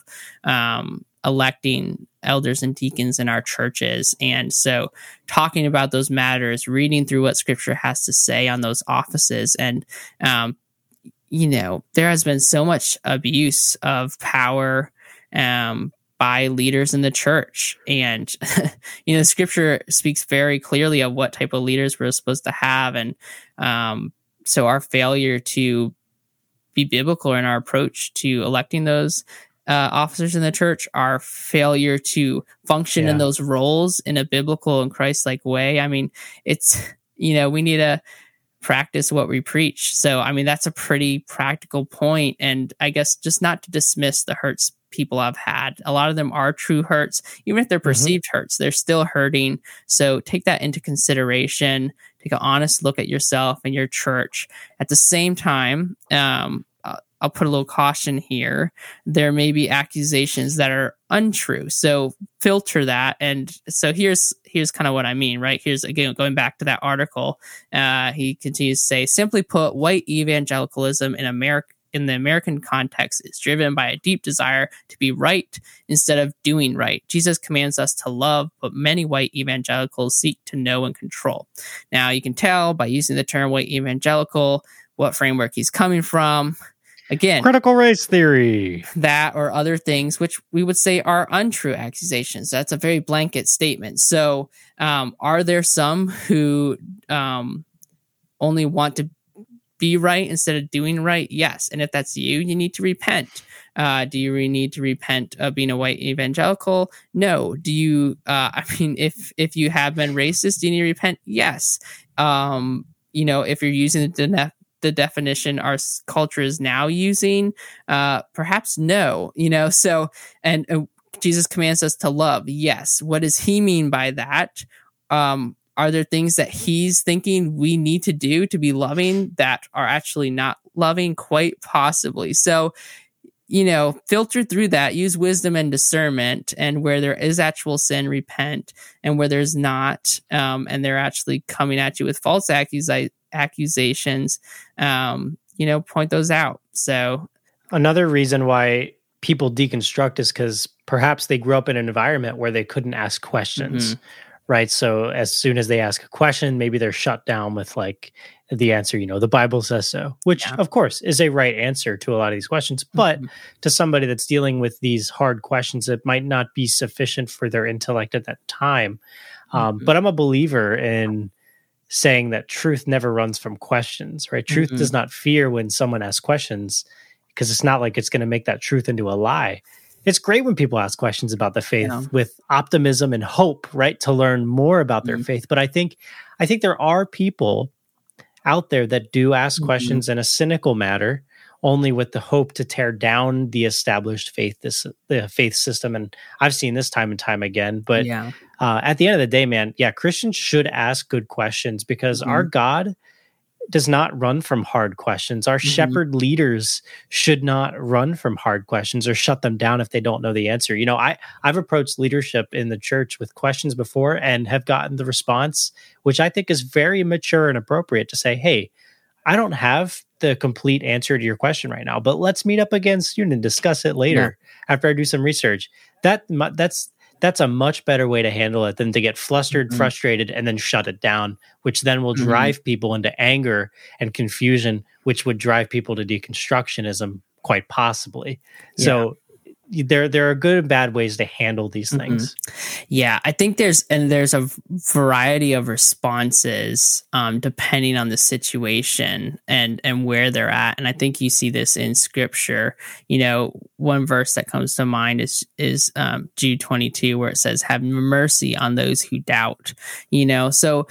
A: um, electing elders and deacons in our churches, and so talking about those matters, reading through what Scripture has to say on those offices, and um, you know, there has been so much abuse of power. Um, by leaders in the church. And, you know, Scripture speaks very clearly of what type of leaders we're supposed to have. And um, so our failure to be biblical in our approach to electing those uh, officers in the church, our failure to function yeah. in those roles in a biblical and Christ-like way. I mean, it's, you know, we need to practice what we preach. So, I mean, that's a pretty practical point. And I guess just not to dismiss the hurts people have had. A lot of them are true hurts. Even if they're perceived mm-hmm. hurts, they're still hurting. So take that into consideration. Take an honest look at yourself and your church. At the same time, um, I'll put a little caution here. There may be accusations that are untrue. So filter that. And so here's here's kind of what I mean, right? Here's, again, going back to that article. Uh, he continues to say, simply put, white evangelicalism in America in the American context is driven by a deep desire to be right instead of doing right. Jesus commands us to love, but many white evangelicals seek to know and control. Now, you can tell by using the term white evangelical what framework he's coming from. Again,
B: critical race theory,
A: that or other things, which we would say are untrue accusations. That's a very blanket statement. So um, are there some who um, only want to be right instead of doing right? Yes. And if that's you, you need to repent. Uh, do you really need to repent of being a white evangelical? No. Do you, uh, I mean, if, if you have been racist, do you need to repent? Yes. Um, you know, if you're using the, de- the definition our culture is now using, uh, perhaps no, you know, so, and uh, Jesus commands us to love. Yes. What does he mean by that? Um, Are there things that he's thinking we need to do to be loving that are actually not loving? Quite possibly. So, you know, filter through that, use wisdom and discernment, and where there is actual sin, repent, and where there's not, um, and they're actually coming at you with false accusi- accusations, um, you know, point those out. So
B: another reason why people deconstruct is because perhaps they grew up in an environment where they couldn't ask questions. Mm-hmm. Right. So as soon as they ask a question, maybe they're shut down with like the answer, you know, the Bible says so, which yeah. of course is a right answer to a lot of these questions. But mm-hmm. to somebody that's dealing with these hard questions, it might not be sufficient for their intellect at that time. Mm-hmm. Um, but I'm a believer in saying that truth never runs from questions, right? Truth mm-hmm. does not fear when someone asks questions, because it's not like it's going to make that truth into a lie. It's great when people ask questions about the faith yeah. with optimism and hope, right? To learn more about their mm-hmm. faith. But I think, I think there are people out there that do ask mm-hmm. questions in a cynical manner, only with the hope to tear down the established faith, this the faith system. And I've seen this time and time again. But yeah. uh, at the end of the day, man, yeah, Christians should ask good questions, because mm-hmm. our God does not run from hard questions. Our mm-hmm. shepherd leaders should not run from hard questions or shut them down if they don't know the answer. You know, I, I've approached leadership in the church with questions before and have gotten the response, which I think is very mature and appropriate, to say, hey, I don't have the complete answer to your question right now, but let's meet up again soon and discuss it later yeah. after I do some research. That that's That's a much better way to handle it than to get flustered, mm-hmm. frustrated, and then shut it down, which then will drive mm-hmm. people into anger and confusion, which would drive people to deconstructionism quite possibly. Yeah. So there there are good and bad ways to handle these things.
A: Mm-hmm. Yeah, I think there's and there's a variety of responses um, depending on the situation and and where they're at. And I think you see this in Scripture. You know, one verse that comes to mind is is um, Jude twenty-two, where it says, "Have mercy on those who doubt." You know, so.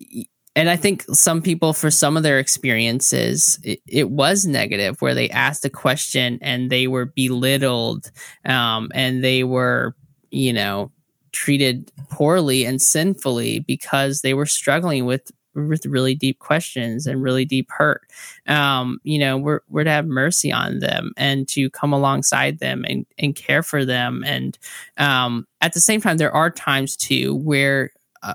A: And I think some people, for some of their experiences, it, it was negative, where they asked a question and they were belittled, um, and they were, you know, treated poorly and sinfully because they were struggling with with really deep questions and really deep hurt. Um, you know, we're we're to have mercy on them and to come alongside them and and care for them. And um, at the same time, there are times too where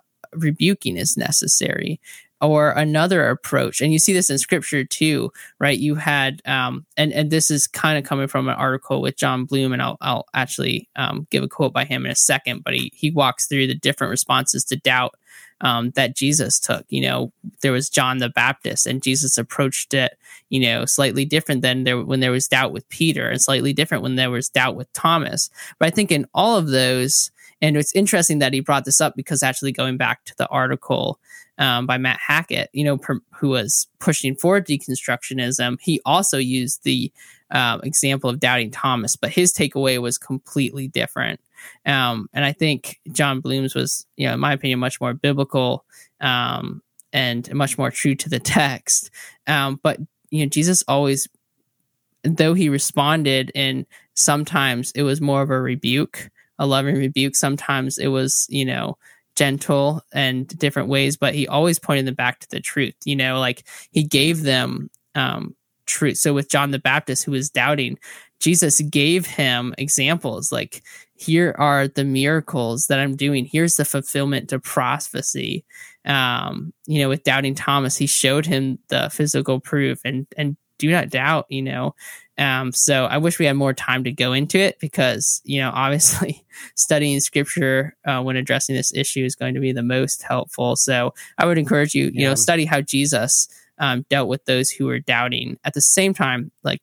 A: rebuking is necessary, or another approach. And you see this in Scripture too, right? You had, um, and, and this is kind of coming from an article with John Bloom, and I'll, I'll actually um, give a quote by him in a second, but he, he walks through the different responses to doubt um, that Jesus took. You know, there was John the Baptist, and Jesus approached it, you know, slightly different than there when there was doubt with Peter, and slightly different when there was doubt with Thomas. But I think in all of those, and it's interesting that he brought this up, because actually going back to the article um, by Matt Hackett, you know, per, who was pushing for deconstructionism, he also used the um, example of doubting Thomas, but his takeaway was completely different. Um, and I think John Bloom's was, you know, in my opinion, much more biblical um, and much more true to the text. Um, but, you know, Jesus always, though he responded, and sometimes it was more of a rebuke, a loving rebuke. Sometimes it was, you know, gentle and different ways, but he always pointed them back to the truth. You know, like he gave them um, truth. So with John the Baptist, who was doubting, Jesus gave him examples like, here are the miracles that I'm doing. Here's the fulfillment to prophecy. Um, you know, with doubting Thomas, he showed him the physical proof, and, and do not doubt, you know. Um, so I wish we had more time to go into it, because, you know, obviously studying Scripture uh, when addressing this issue is going to be the most helpful. So I would encourage you, you yeah. know, study how Jesus um, dealt with those who were doubting. At the same time, like,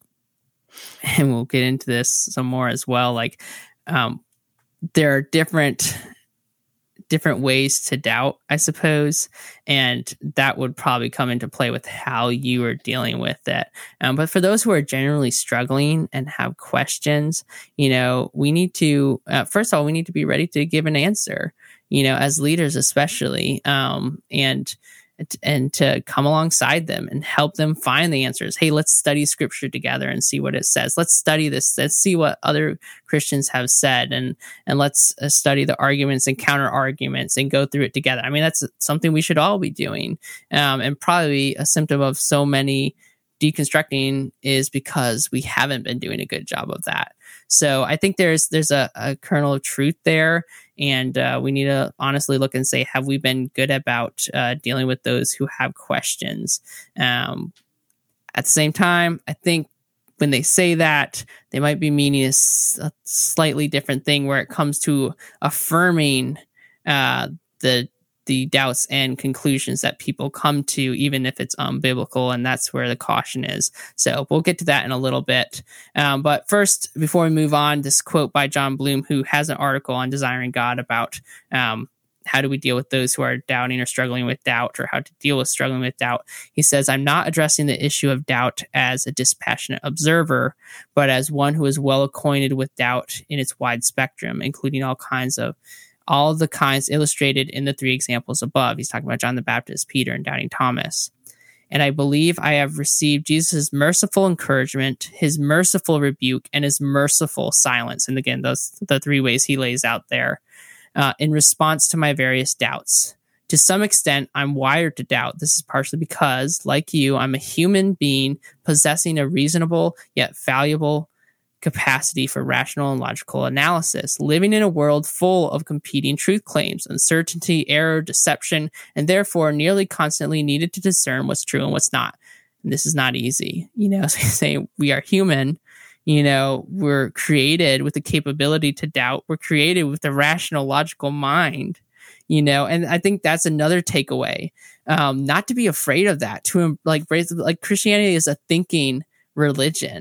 A: and we'll get into this some more as well, like um, there are different different ways to doubt, I suppose, and that would probably come into play with how you are dealing with it. Um, but for those who are generally struggling and have questions, you know, we need to, uh, first of all, we need to be ready to give an answer, you know, as leaders especially, um, and and to come alongside them and help them find the answers. Hey, let's study Scripture together and see what it says. Let's study this. Let's see what other Christians have said, and and let's uh, study the arguments and counter arguments and go through it together. I mean, that's something we should all be doing, um, and probably a symptom of so many deconstructing is because we haven't been doing a good job of that. So I think there's there's a, a kernel of truth there, and uh, we need to honestly look and say, have we been good about uh, dealing with those who have questions? Um, at the same time, I think when they say that, they might be meaning a, a slightly different thing, where it comes to affirming uh, the the doubts and conclusions that people come to, even if it's unbiblical, and that's where the caution is. So we'll get to that in a little bit. Um, but first, before we move on, this quote by John Bloom, who has an article on Desiring God about um, how do we deal with those who are doubting or struggling with doubt, or how to deal with struggling with doubt. He says, "I'm not addressing the issue of doubt as a dispassionate observer, but as one who is well acquainted with doubt in its wide spectrum, including all kinds of all the kinds illustrated in the three examples above." He's talking about John the Baptist, Peter, and doubting Thomas. "And I believe I have received Jesus' merciful encouragement, his merciful rebuke, and his merciful silence." And again, those the three ways he lays out there uh, in response to my various doubts. To some extent, I'm wired to doubt. This is partially because, like you, I'm a human being possessing a reasonable yet valuable capacity for rational and logical analysis, living in a world full of competing truth claims, uncertainty, error, deception, and therefore nearly constantly needed to discern what's true and what's not. And this is not easy. You know, as I say, we are human. You know, we're created with the capability to doubt. We're created with a rational, logical mind. You know, and I think that's another takeaway. Um, not to be afraid of that. To like, like Christianity is a thinking religion.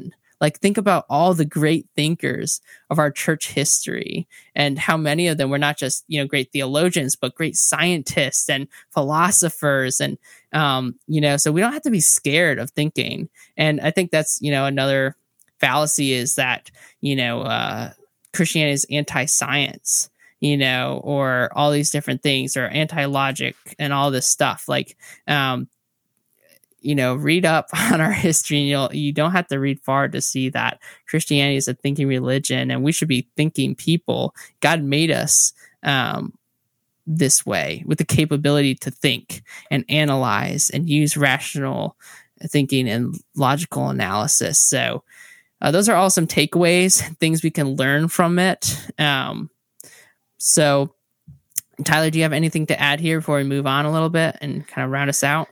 A: Like, think about all the great thinkers of our church history and how many of them were not just, you know, great theologians, but great scientists and philosophers. And, um, you know, so we don't have to be scared of thinking. And I think that's, you know, another fallacy is that, you know, uh, Christianity is anti-science, you know, or all these different things, or anti-logic and all this stuff. Like, um, you know, read up on our history, and you'll, you don't have to read far to see that Christianity is a thinking religion, and we should be thinking people. God made us um, this way, with the capability to think and analyze and use rational thinking and logical analysis. So uh, those are all some takeaways, things we can learn from it. Um, so Tyler, do you have anything to add here before we move on a little bit and kind of round us out?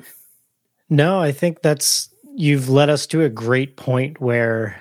B: No, I think that's, you've led us to a great point where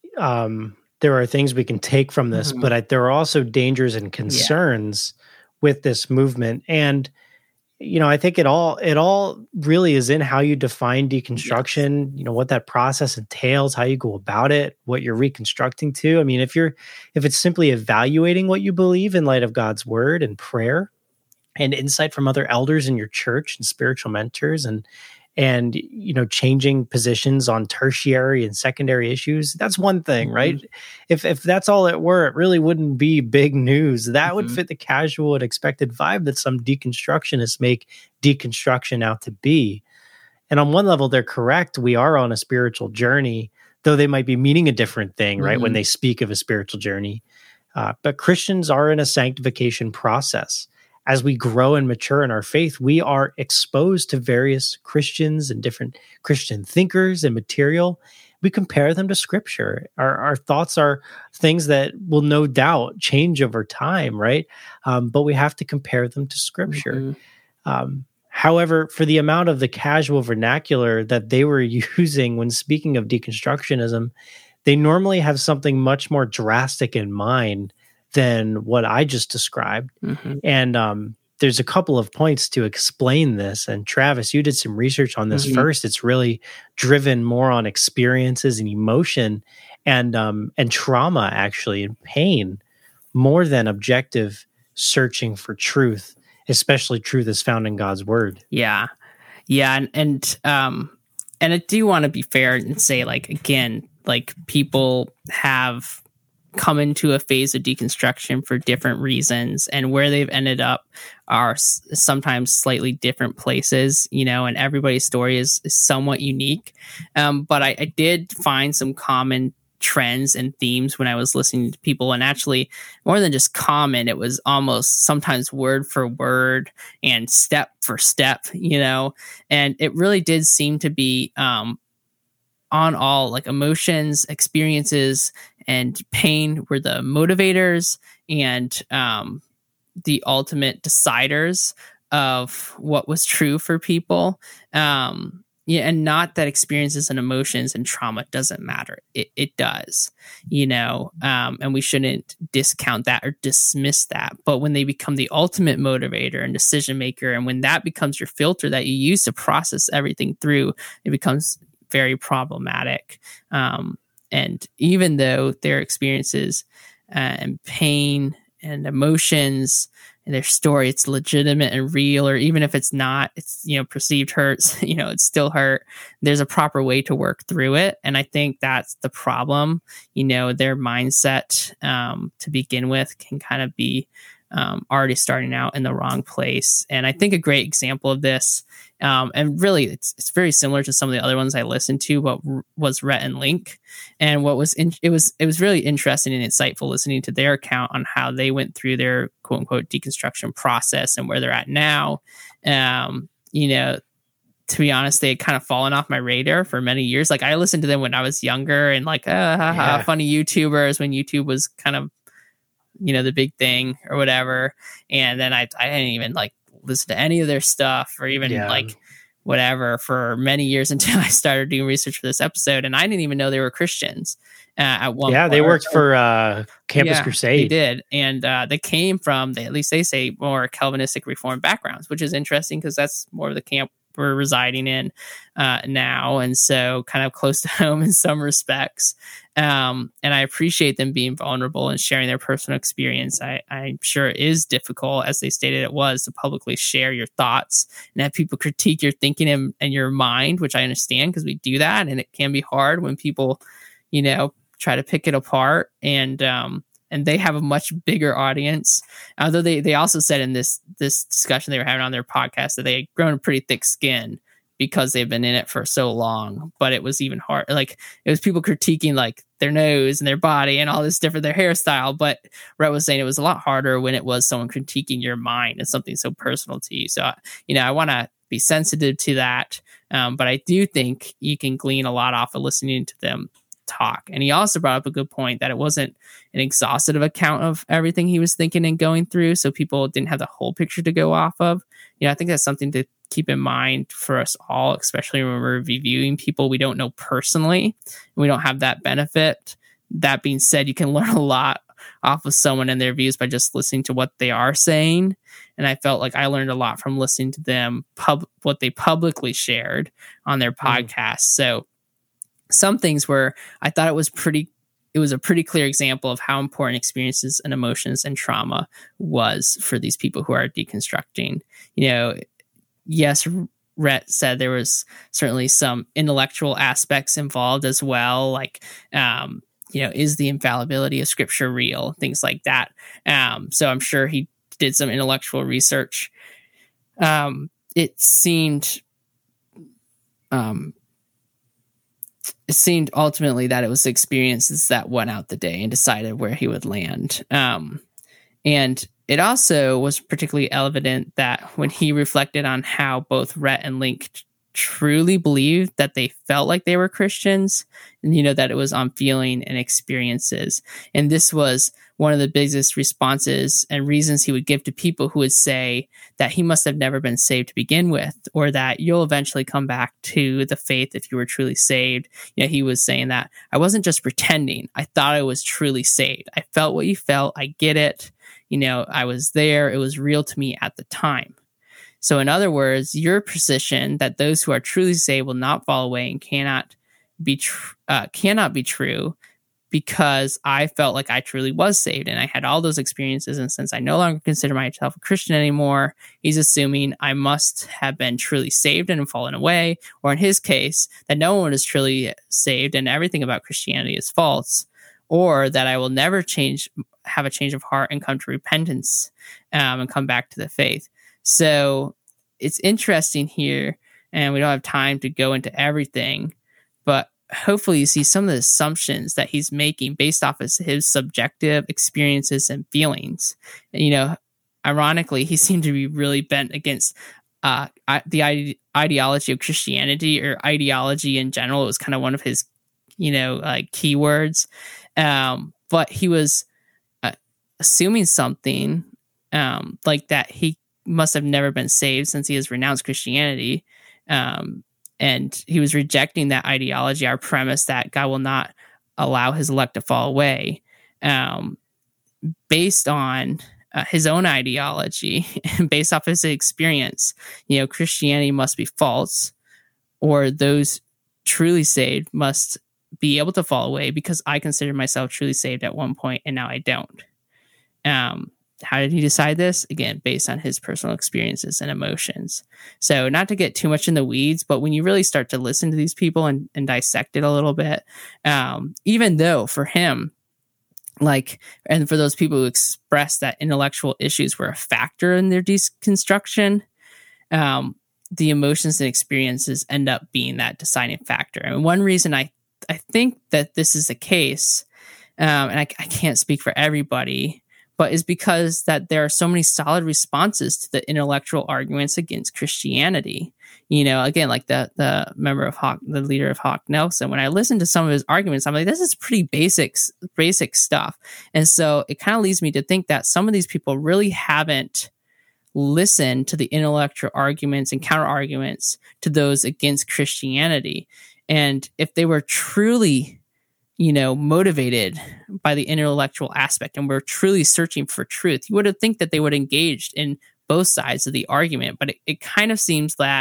B: um, there are things we can take from this, mm-hmm. but I, there are also dangers and concerns yeah. with this movement. And, you know, I think it all, it all really is in how you define deconstruction, yes. you know, what that process entails, how you go about it, what you're reconstructing to. I mean, if you're, if it's simply evaluating what you believe in light of God's word and prayer and insight from other elders in your church and spiritual mentors, and and, you know, changing positions on tertiary and secondary issues, that's one thing, mm-hmm. right? If if that's all it were, it really wouldn't be big news. That mm-hmm. would fit the casual and expected vibe that some deconstructionists make deconstruction out to be. And on one level, they're correct. We are on a spiritual journey, though they might be meaning a different thing, right, mm-hmm. when they speak of a spiritual journey. Uh, but Christians are in a sanctification process. As we grow and mature in our faith, we are exposed to various Christians and different Christian thinkers and material. We compare them to Scripture. Our, our thoughts are things that will no doubt change over time, right? Um, but we have to compare them to Scripture. Mm-hmm. Um, however, for the amount of the casual vernacular that they were using when speaking of deconstructionism, they normally have something much more drastic in mind than what I just described. Mm-hmm. And um, there's a couple of points to explain this. And Travis, you did some research on this mm-hmm. first. It's really driven more on experiences and emotion and um, and trauma, actually, and pain, more than objective searching for truth, especially truth is found in God's word.
A: Yeah. Yeah. And, and, um, and I do want to be fair and say, like, again, like, people have come into a phase of deconstruction for different reasons, and where they've ended up are s- sometimes slightly different places, you know, and everybody's story is, is somewhat unique. Um, but I, I did find some common trends and themes when I was listening to people, and actually more than just common, it was almost sometimes word for word and step for step, you know, and it really did seem to be, um, on all, like, emotions, experiences, and pain were the motivators and um, the ultimate deciders of what was true for people. Um, yeah, and not that experiences and emotions and trauma doesn't matter. It, it does, you know, um, and we shouldn't discount that or dismiss that. But when they become the ultimate motivator and decision maker, and when that becomes your filter that you use to process everything through, it becomes very problematic. Um, and even though their experiences uh, and pain and emotions and their story, it's legitimate and real, or even if it's not, it's, you know, perceived hurts, you know, it's still hurt. There's a proper way to work through it. And I think that's the problem. You know, their mindset um, to begin with can kind of be um, already starting out in the wrong place. And I think a great example of this, um, and really it's it's very similar to some of the other ones I listened to, but r- was Rhett and Link. And what was in, it was it was really interesting and insightful listening to their account on how they went through their quote unquote deconstruction process and where they're at now. Um, you know, to be honest, they had kind of fallen off my radar for many years. Like, I listened to them when I was younger and like, uh, ha, ha, funny YouTubers when YouTube was kind of, you know, the big thing or whatever. And then I, I didn't even like listen to any of their stuff or even yeah. like whatever for many years until I started doing research for this episode. And I didn't even know they were Christians uh, at one
B: yeah,
A: point.
B: they worked for uh, Campus
A: yeah,
B: Crusade.
A: They did. And uh, they came from, they, at least they say, more Calvinistic Reformed backgrounds, which is interesting because that's more of the camp we're residing in uh, now. And so kind of close to home in some respects. Um, and I appreciate them being vulnerable and sharing their personal experience. I, I'm sure it is difficult, as they stated it was, to publicly share your thoughts and have people critique your thinking and, and your mind, which I understand because we do that. And it can be hard when people, you know, try to pick it apart. And, um, and they have a much bigger audience. Although they, they also said in this, this discussion they were having on their podcast that they had grown a pretty thick skin because they've been in it for so long. But it was even hard. Like, it was people critiquing like their nose and their body and all this different, their hairstyle. But Rhett was saying it was a lot harder when it was someone critiquing your mind and something so personal to you. So, you know, I want to be sensitive to that. Um, but I do think you can glean a lot off of listening to them talk. And he also brought up a good point that it wasn't an exhaustive account of everything he was thinking and going through. So people didn't have the whole picture to go off of. You know, I think that's something to keep in mind for us all, especially when we're reviewing people we don't know personally. We don't have that benefit. That being said, you can learn a lot off of someone and their views by just listening to what they are saying. And I felt like I learned a lot from listening to them, pub what they publicly shared on their podcast. Mm. So some things where I thought it was pretty, it was a pretty clear example of how important experiences and emotions and trauma was for these people who are deconstructing. You know, yes, Rhett said there was certainly some intellectual aspects involved as well. Like, um, you know, is the infallibility of scripture real? Things like that. Um, so I'm sure he did some intellectual research. Um, it seemed, um, it seemed ultimately that it was experiences that went out the day and decided where he would land. Um, and it also was particularly evident that when he reflected on how both Rhett and Link t- truly believed that they felt like they were Christians, and, you know, that it was on feeling and experiences. And this was one of the biggest responses and reasons he would give to people who would say that he must have never been saved to begin with, or that you'll eventually come back to the faith if you were truly saved. You know, he was saying that I wasn't just pretending. I thought I was truly saved. I felt what you felt. I get it. You know, I was there. It was real to me at the time. So in other words, your position that those who are truly saved will not fall away and cannot be tr- uh, cannot be true, because I felt like I truly was saved and I had all those experiences. And since I no longer consider myself a Christian anymore, he's assuming I must have been truly saved and fallen away, or in his case, that no one is truly saved and everything about Christianity is false, or that I will never change, have a change of heart and come to repentance um, and come back to the faith. So it's interesting here, and we don't have time to go into everything, but hopefully you see some of the assumptions that he's making based off of his subjective experiences and feelings. And, you know, ironically, he seemed to be really bent against uh, the ide- ideology of Christianity, or ideology in general. It was kind of one of his, you know, like keywords. Um, but he was uh, assuming something um, like that he must have never been saved since he has renounced Christianity. Um, and he was rejecting that ideology, our premise that God will not allow his elect to fall away, um, based on uh, his own ideology and based off his experience. You know, Christianity must be false, or those truly saved must be able to fall away because I consider myself truly saved at one point and now I don't. Um, How did he decide this? Again, based on his personal experiences and emotions. So not to get too much in the weeds, but when you really start to listen to these people and, and dissect it a little bit, um, even though for him, like, and for those people who express that intellectual issues were a factor in their deconstruction, um, the emotions and experiences end up being that deciding factor. And one reason I, I think that this is the case, um, and I, I can't speak for everybody, but is because that there are so many solid responses to the intellectual arguments against Christianity. You know, again, like the the member of Hawk, the leader of Hawk Nelson, when I listen to some of his arguments, I'm like, this is pretty basic, basic stuff. And so it kind of leads me to think that some of these people really haven't listened to the intellectual arguments and counter arguments to those against Christianity. And if they were truly, you know, motivated by the intellectual aspect and were truly searching for truth, you would have think that they would have engaged in both sides of the argument. But it, it kind of seems that,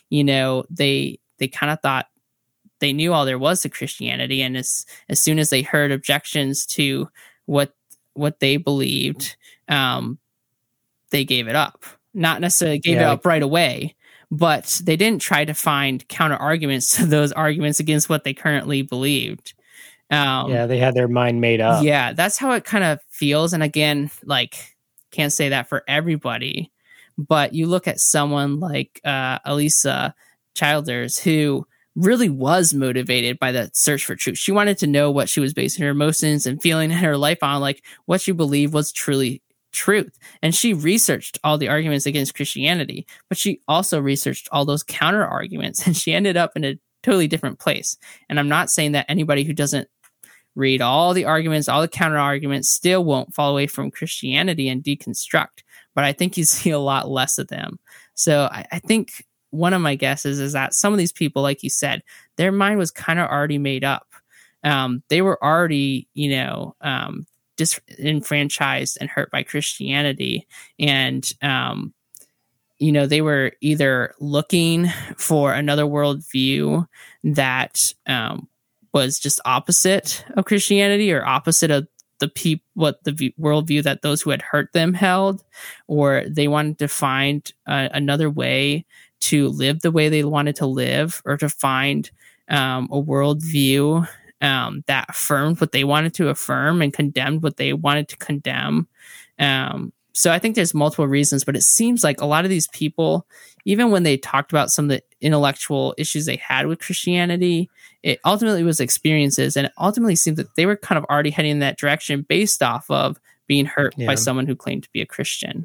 A: you know, they they kind of thought they knew all there was to Christianity, and as as soon as they heard objections to what what they believed, um, they gave it up. Not necessarily gave yeah. it up right away, but they didn't try to find counter arguments to those arguments against what they currently believed. Um,
B: yeah, they had their mind made up.
A: Yeah, that's how it kind of feels. And again, like, can't say that for everybody, but you look at someone like uh, Alisa Childers, who really was motivated by the search for truth. She wanted to know what she was basing her emotions and feeling in her life on, like what she believed was truly truth. And she researched all the arguments against Christianity, but she also researched all those counter arguments, and she ended up in a totally different place. And I'm not saying that anybody who doesn't read all the arguments, all the counter arguments, still won't fall away from Christianity and deconstruct, but I think you see a lot less of them. So I, I think one of my guesses is that some of these people, like you said, their mind was kind of already made up. Um, they were already, you know, um, disenfranchised and hurt by Christianity. And, um, you know, they were either looking for another worldview that um, was just opposite of Christianity, or opposite of the peop- what the v- worldview that those who had hurt them held, or they wanted to find uh, another way to live the way they wanted to live, or to find um, a worldview um, that affirmed what they wanted to affirm and condemned what they wanted to condemn. Um, so I think there's multiple reasons, but it seems like a lot of these people, even when they talked about some of the intellectual issues they had with Christianity, it ultimately was experiences, and it ultimately seemed that they were kind of already heading in that direction based off of being hurt yeah. by someone who claimed to be a Christian.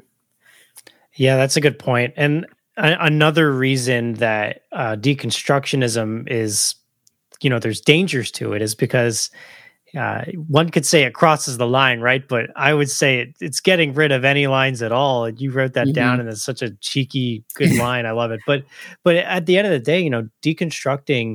B: Yeah, that's a good point. And a- another reason that uh, deconstructionism is, you know, there's dangers to it is because uh, one could say it crosses the line, right? But I would say it, it's getting rid of any lines at all. And you wrote that mm-hmm. down, and it's such a cheeky, good line. I love it. But but at the end of the day, you know, deconstructing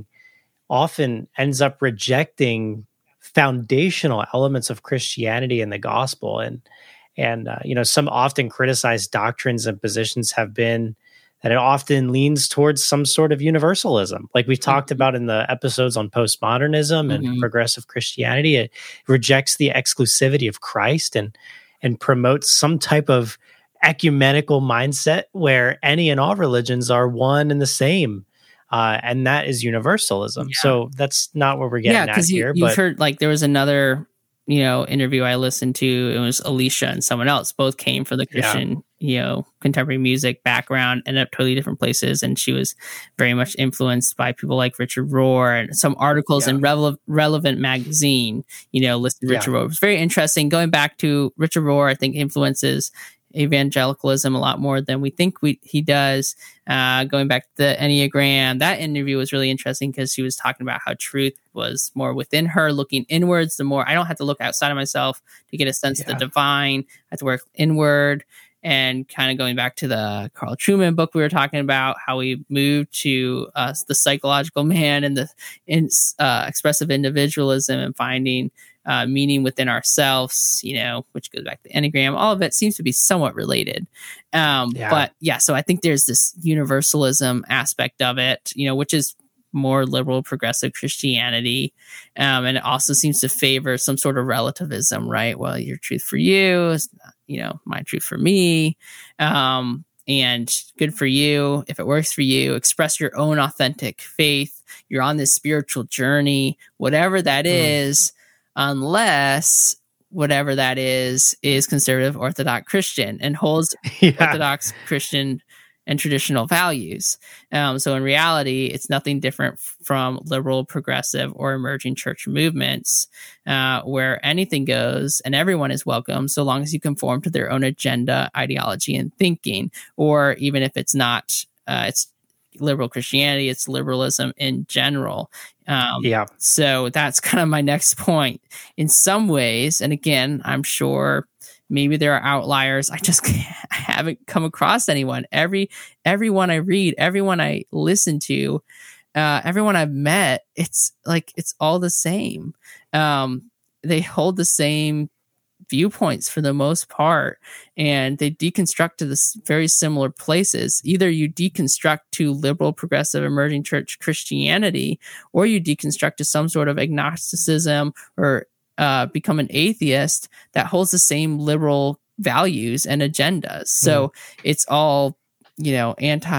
B: often ends up rejecting foundational elements of Christianity and the gospel. And, and uh, you know, some often criticized doctrines and positions have been that it often leans towards some sort of universalism. Like we've talked about in the episodes on postmodernism and mm-hmm. progressive Christianity, it rejects the exclusivity of Christ and, and promotes some type of ecumenical mindset where any and all religions are one and the same. Uh, and that is universalism. Yeah. So that's not what we're getting yeah, at here.
A: You,
B: but
A: you've heard, like, there was another, you know, interview I listened to. It was Alicia and someone else. Both came from the Christian, yeah. you know, contemporary music background, ended up totally different places. And she was very much influenced by people like Richard Rohr, and some articles yeah. in Rele- Relevant magazine, you know, listed Richard yeah. Rohr. It was very interesting. Going back to Richard Rohr, I think influences evangelicalism a lot more than we think we, he does. Uh, going back to the Enneagram, that interview was really interesting because she was talking about how truth was more within her, looking inwards. The more I don't have to look outside of myself to get a sense yeah. of the divine, I have to work inward. And kind of going back to the Carl Trueman book we were talking about, how we moved to uh, the psychological man and the in, uh, expressive individualism, and finding uh, meaning within ourselves, you know, which goes back to the Enneagram. All of it seems to be somewhat related. Um, yeah. But yeah, so I think there's this universalism aspect of it, you know, which is more liberal progressive Christianity. Um, and it also seems to favor some sort of relativism, right? Well, your truth for you is not, you know, my truth for me. Um, and good for you. If it works for you, express your own authentic faith. You're on this spiritual journey, whatever that mm. is, unless whatever that is, is conservative Orthodox Christian and holds yeah. Orthodox Christian and traditional values. Um, so in reality, it's nothing different from liberal, progressive, or emerging church movements, uh, where anything goes and everyone is welcome, so long as you conform to their own agenda, ideology, and thinking. Or even if it's not, uh, it's liberal Christianity, it's liberalism in general. Um,
B: yeah.
A: So that's kind of my next point. In some ways, and again, I'm sure maybe there are outliers, I just can't, I haven't come across anyone. Every everyone I read, everyone I listen to, uh, everyone I've met, it's like it's all the same. Um, they hold the same viewpoints for the most part, and they deconstruct to this very similar places. Either you deconstruct to liberal, progressive, emerging church Christianity, or you deconstruct to some sort of agnosticism or uh, become an atheist that holds the same liberal values and agendas. So mm. it's all, you know,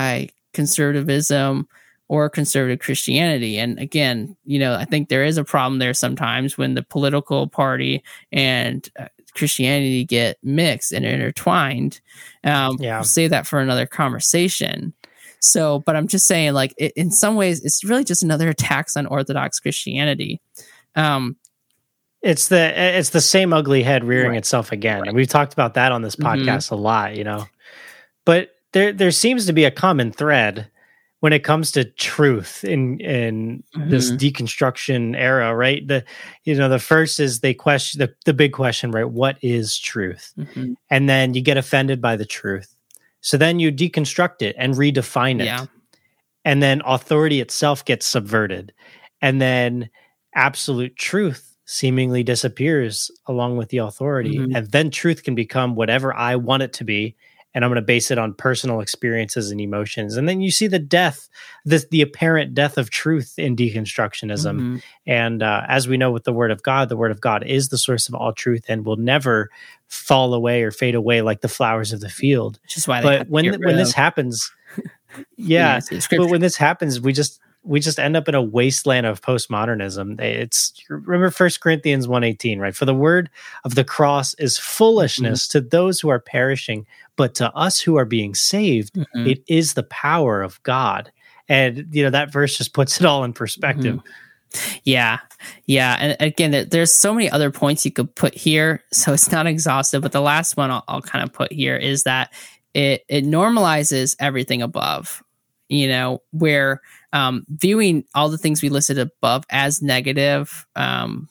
A: anti-conservatism or conservative Christianity. And again, you know, I think there is a problem there sometimes when the political party and uh, Christianity get mixed and intertwined. Um, yeah. We'll save that for another conversation. So, but I'm just saying, like, it, in some ways, it's really just another attacks on Orthodox Christianity. Um,
B: it's the it's the same ugly head rearing right. itself again. Right. And we've talked about that on this podcast mm-hmm. a lot, you know. But there there seems to be a common thread when it comes to truth in in mm-hmm. this deconstruction era, right? The you know the first is they question the, the big question, right? What is truth? Mm-hmm. And then you get offended by the truth. So then you deconstruct it and redefine it.
A: Yeah.
B: And then authority itself gets subverted. And then absolute truth seemingly disappears along with the authority. Mm-hmm. And then truth can become whatever I want it to be. And I'm going to base it on personal experiences and emotions. And then you see the death, this, the apparent death of truth in deconstructionism. Mm-hmm. And uh, as we know with the Word of God, the Word of God is the source of all truth and will never fall away or fade away like the flowers of the field.
A: Which is why.
B: But when when this happens, yeah. But when this happens, we just we just end up in a wasteland of postmodernism. It's remember First Corinthians one eighteen, right? For the word of the cross is foolishness mm-hmm. to those who are perishing, but to us who are being saved, mm-hmm. it is the power of God. And you know that verse just puts it all in perspective.
A: Mm-hmm. Yeah, yeah, and again, there's so many other points you could put here, so it's not exhaustive. But the last one I'll, I'll kind of put here is that it it normalizes everything above. You know, where um, viewing all the things we listed above as negative um,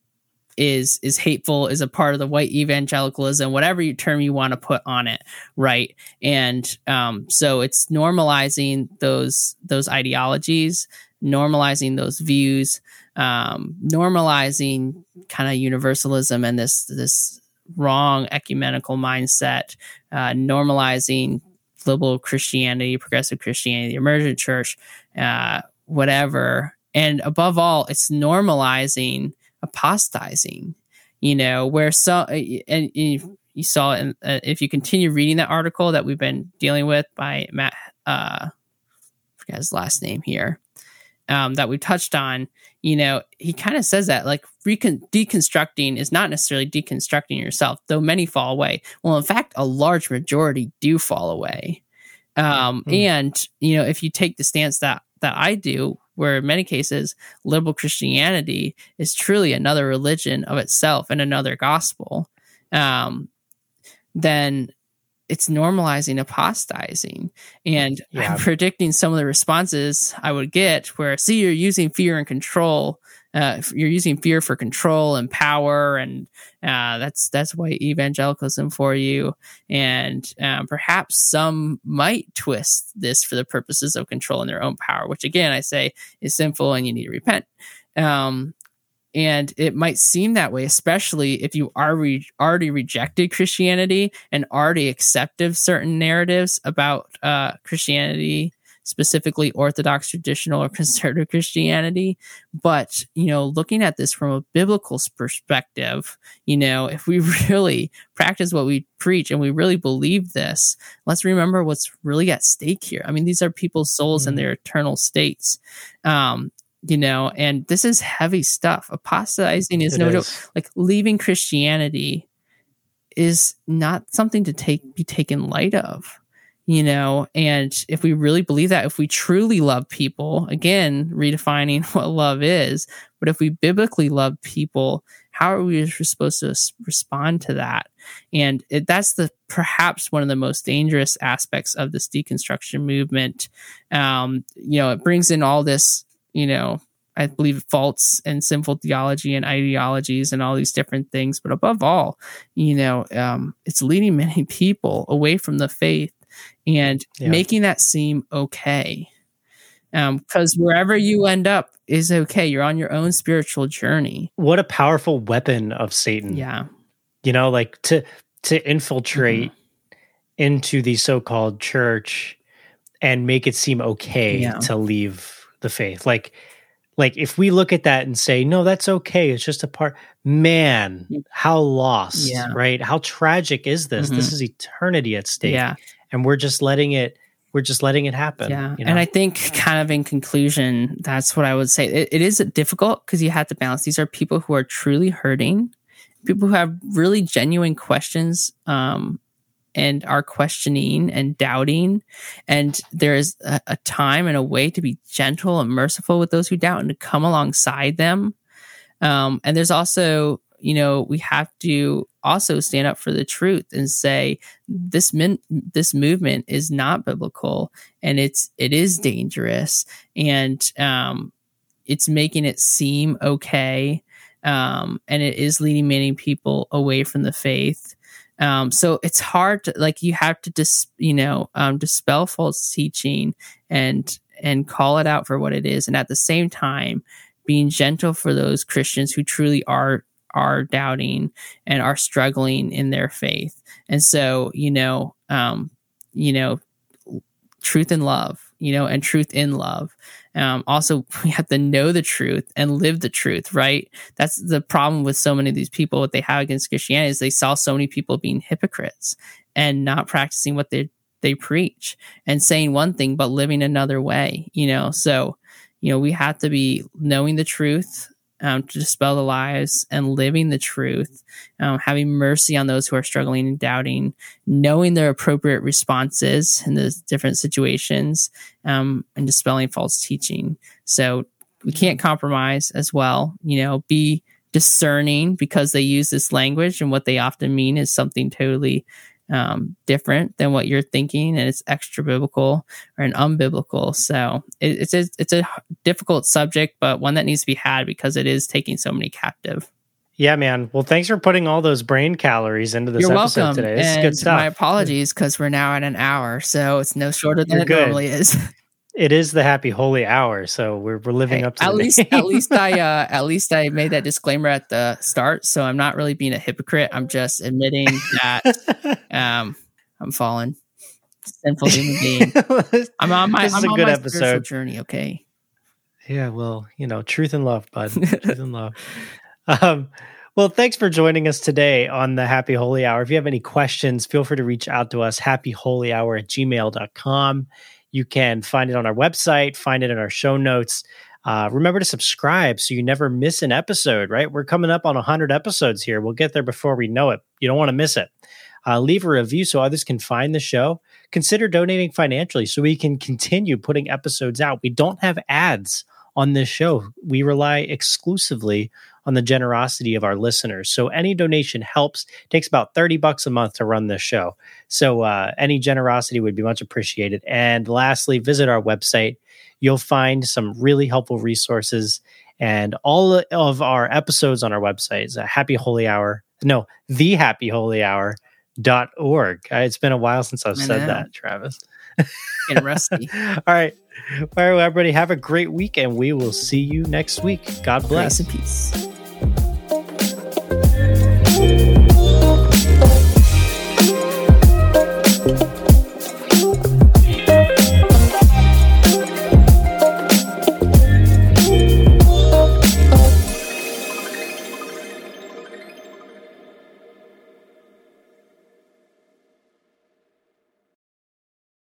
A: is is hateful, is a part of the white evangelicalism, whatever you, term you want to put on it, right? And um, so it's normalizing those those ideologies, normalizing those views, um, normalizing kind of universalism and this this wrong ecumenical mindset, uh, normalizing liberal Christianity, progressive Christianity, emergent church, uh, whatever. And above all, it's normalizing apostatizing, you know, where so, and you saw, in, uh, if you continue reading that article that we've been dealing with by Matt, uh, I forget his last name here, um, that we touched on, you know, he kind of says that like recon- deconstructing is not necessarily deconstructing yourself, though many fall away. Well, in fact, a large majority do fall away. Um, mm. And, you know, if you take the stance that, that I do, where in many cases, liberal Christianity is truly another religion of itself and another gospel, um, then it's normalizing apostatizing. And yeah. I'm predicting some of the responses I would get where, see, you're using fear and control. Uh, you're using fear for control and power. And uh, that's that's white evangelicalism for you. And um, perhaps some might twist this for the purposes of controlling their own power, which, again, I say is sinful and you need to repent. Um, And it might seem that way, especially if you are re- already rejected Christianity and already accepted certain narratives about uh, Christianity, specifically Orthodox, traditional, or conservative Christianity. But, you know, looking at this from a biblical perspective, you know, if we really practice what we preach and we really believe this, let's remember what's really at stake here. I mean, these are people's souls mm-hmm. and their eternal states. Um, You know, and this is heavy stuff. Apostatizing is it no is. joke. Like leaving Christianity is not something to take be taken light of, you know. And if we really believe that, if we truly love people, again, redefining what love is, but if we biblically love people, how are we supposed to respond to that? And it, that's the perhaps one of the most dangerous aspects of this deconstruction movement. Um, you know, it brings in all this, you know, I believe false and sinful theology and ideologies and all these different things. But above all, you know, um, it's leading many people away from the faith and yeah. making that seem okay. Because um, wherever you end up is okay. You're on your own spiritual journey.
B: What a powerful weapon of Satan.
A: Yeah.
B: you know, like to to infiltrate mm-hmm. into the so-called church and make it seem okay yeah. to leave the faith. Like, like if we look at that and say, no, that's okay, it's just a part, man, how lost, yeah. right? How tragic is this? Mm-hmm. This is eternity at stake.
A: Yeah.
B: And we're just letting it, we're just letting it happen.
A: Yeah.
B: You know?
A: And I think kind of in conclusion, that's what I would say. It, it is difficult because you have to balance. These are people who are truly hurting, people who have really genuine questions, um, and are questioning and doubting. And there is a, a time and a way to be gentle and merciful with those who doubt and to come alongside them. Um, and there's also, you know, we have to also stand up for the truth and say this min- this movement is not biblical, and it's it is dangerous, and um, it's making it seem okay, um, and it is leading many people away from the faith. Um, so it's hard to, like, you have to dis, you know, um, dispel false teaching and and call it out for what it is, and at the same time being gentle for those Christians who truly are are doubting and are struggling in their faith. And so, you know, um, you know, truth and love, you know, and truth in love. Um, also, we have to know the truth and live the truth, right? That's the problem with so many of these people. What they have against Christianity is they saw so many people being hypocrites and not practicing what they they preach and saying one thing but living another way, you know. So, you know, we have to be knowing the truth, Um, to dispel the lies, and living the truth, um, having mercy on those who are struggling and doubting, knowing their appropriate responses in those different situations, um, and dispelling false teaching. So we can't compromise as well, you know, be discerning, because they use this language and what they often mean is something totally um, different than what you're thinking, and it's extra biblical or an unbiblical. So it, it's a, it's a difficult subject, but one that needs to be had because it is taking so many captive.
B: Yeah, man. Well, thanks for putting all those brain calories into this
A: You're
B: episode
A: welcome.
B: today. This
A: and
B: is good stuff.
A: My apologies, because we're now at an hour, so it's no shorter than
B: You're
A: it
B: good.
A: normally is.
B: It is the happy holy hour, so we're we're living
A: hey,
B: up to
A: at
B: the
A: least
B: name.
A: at least I uh, at least I made that disclaimer at the start, so I'm not really being a hypocrite. I'm just admitting that um, I'm fallen, sinful human being. I'm on my
B: this is
A: I'm
B: a
A: on
B: good
A: my
B: episode.
A: spiritual journey. Okay.
B: Yeah, well, you know, truth and love, bud. Truth and love. Um, well, thanks for joining us today on the Happy Holy Hour. If you have any questions, feel free to reach out to us, happy holy hour at gmail dot com. You can find it on our website, find it in our show notes. Uh, remember to subscribe so you never miss an episode, right? We're coming up on one hundred episodes here. We'll get there before we know it. You don't want to miss it. Uh, leave a review so others can find the show. Consider donating financially so we can continue putting episodes out. We don't have ads on this show. We rely exclusively on the generosity of our listeners. So any donation helps. It takes about thirty bucks a month to run this show. So uh, any generosity would be much appreciated. And lastly, visit our website. You'll find some really helpful resources, and all of our episodes on our website is at Happy Holy Hour. No, the happy holy hour dot org. Uh, it's been a while since I've I said know. that, Travis.
A: Getting rusty.
B: All right. All right, well, everybody, have a great week, and we will see you next week. God bless.
A: Grace and peace.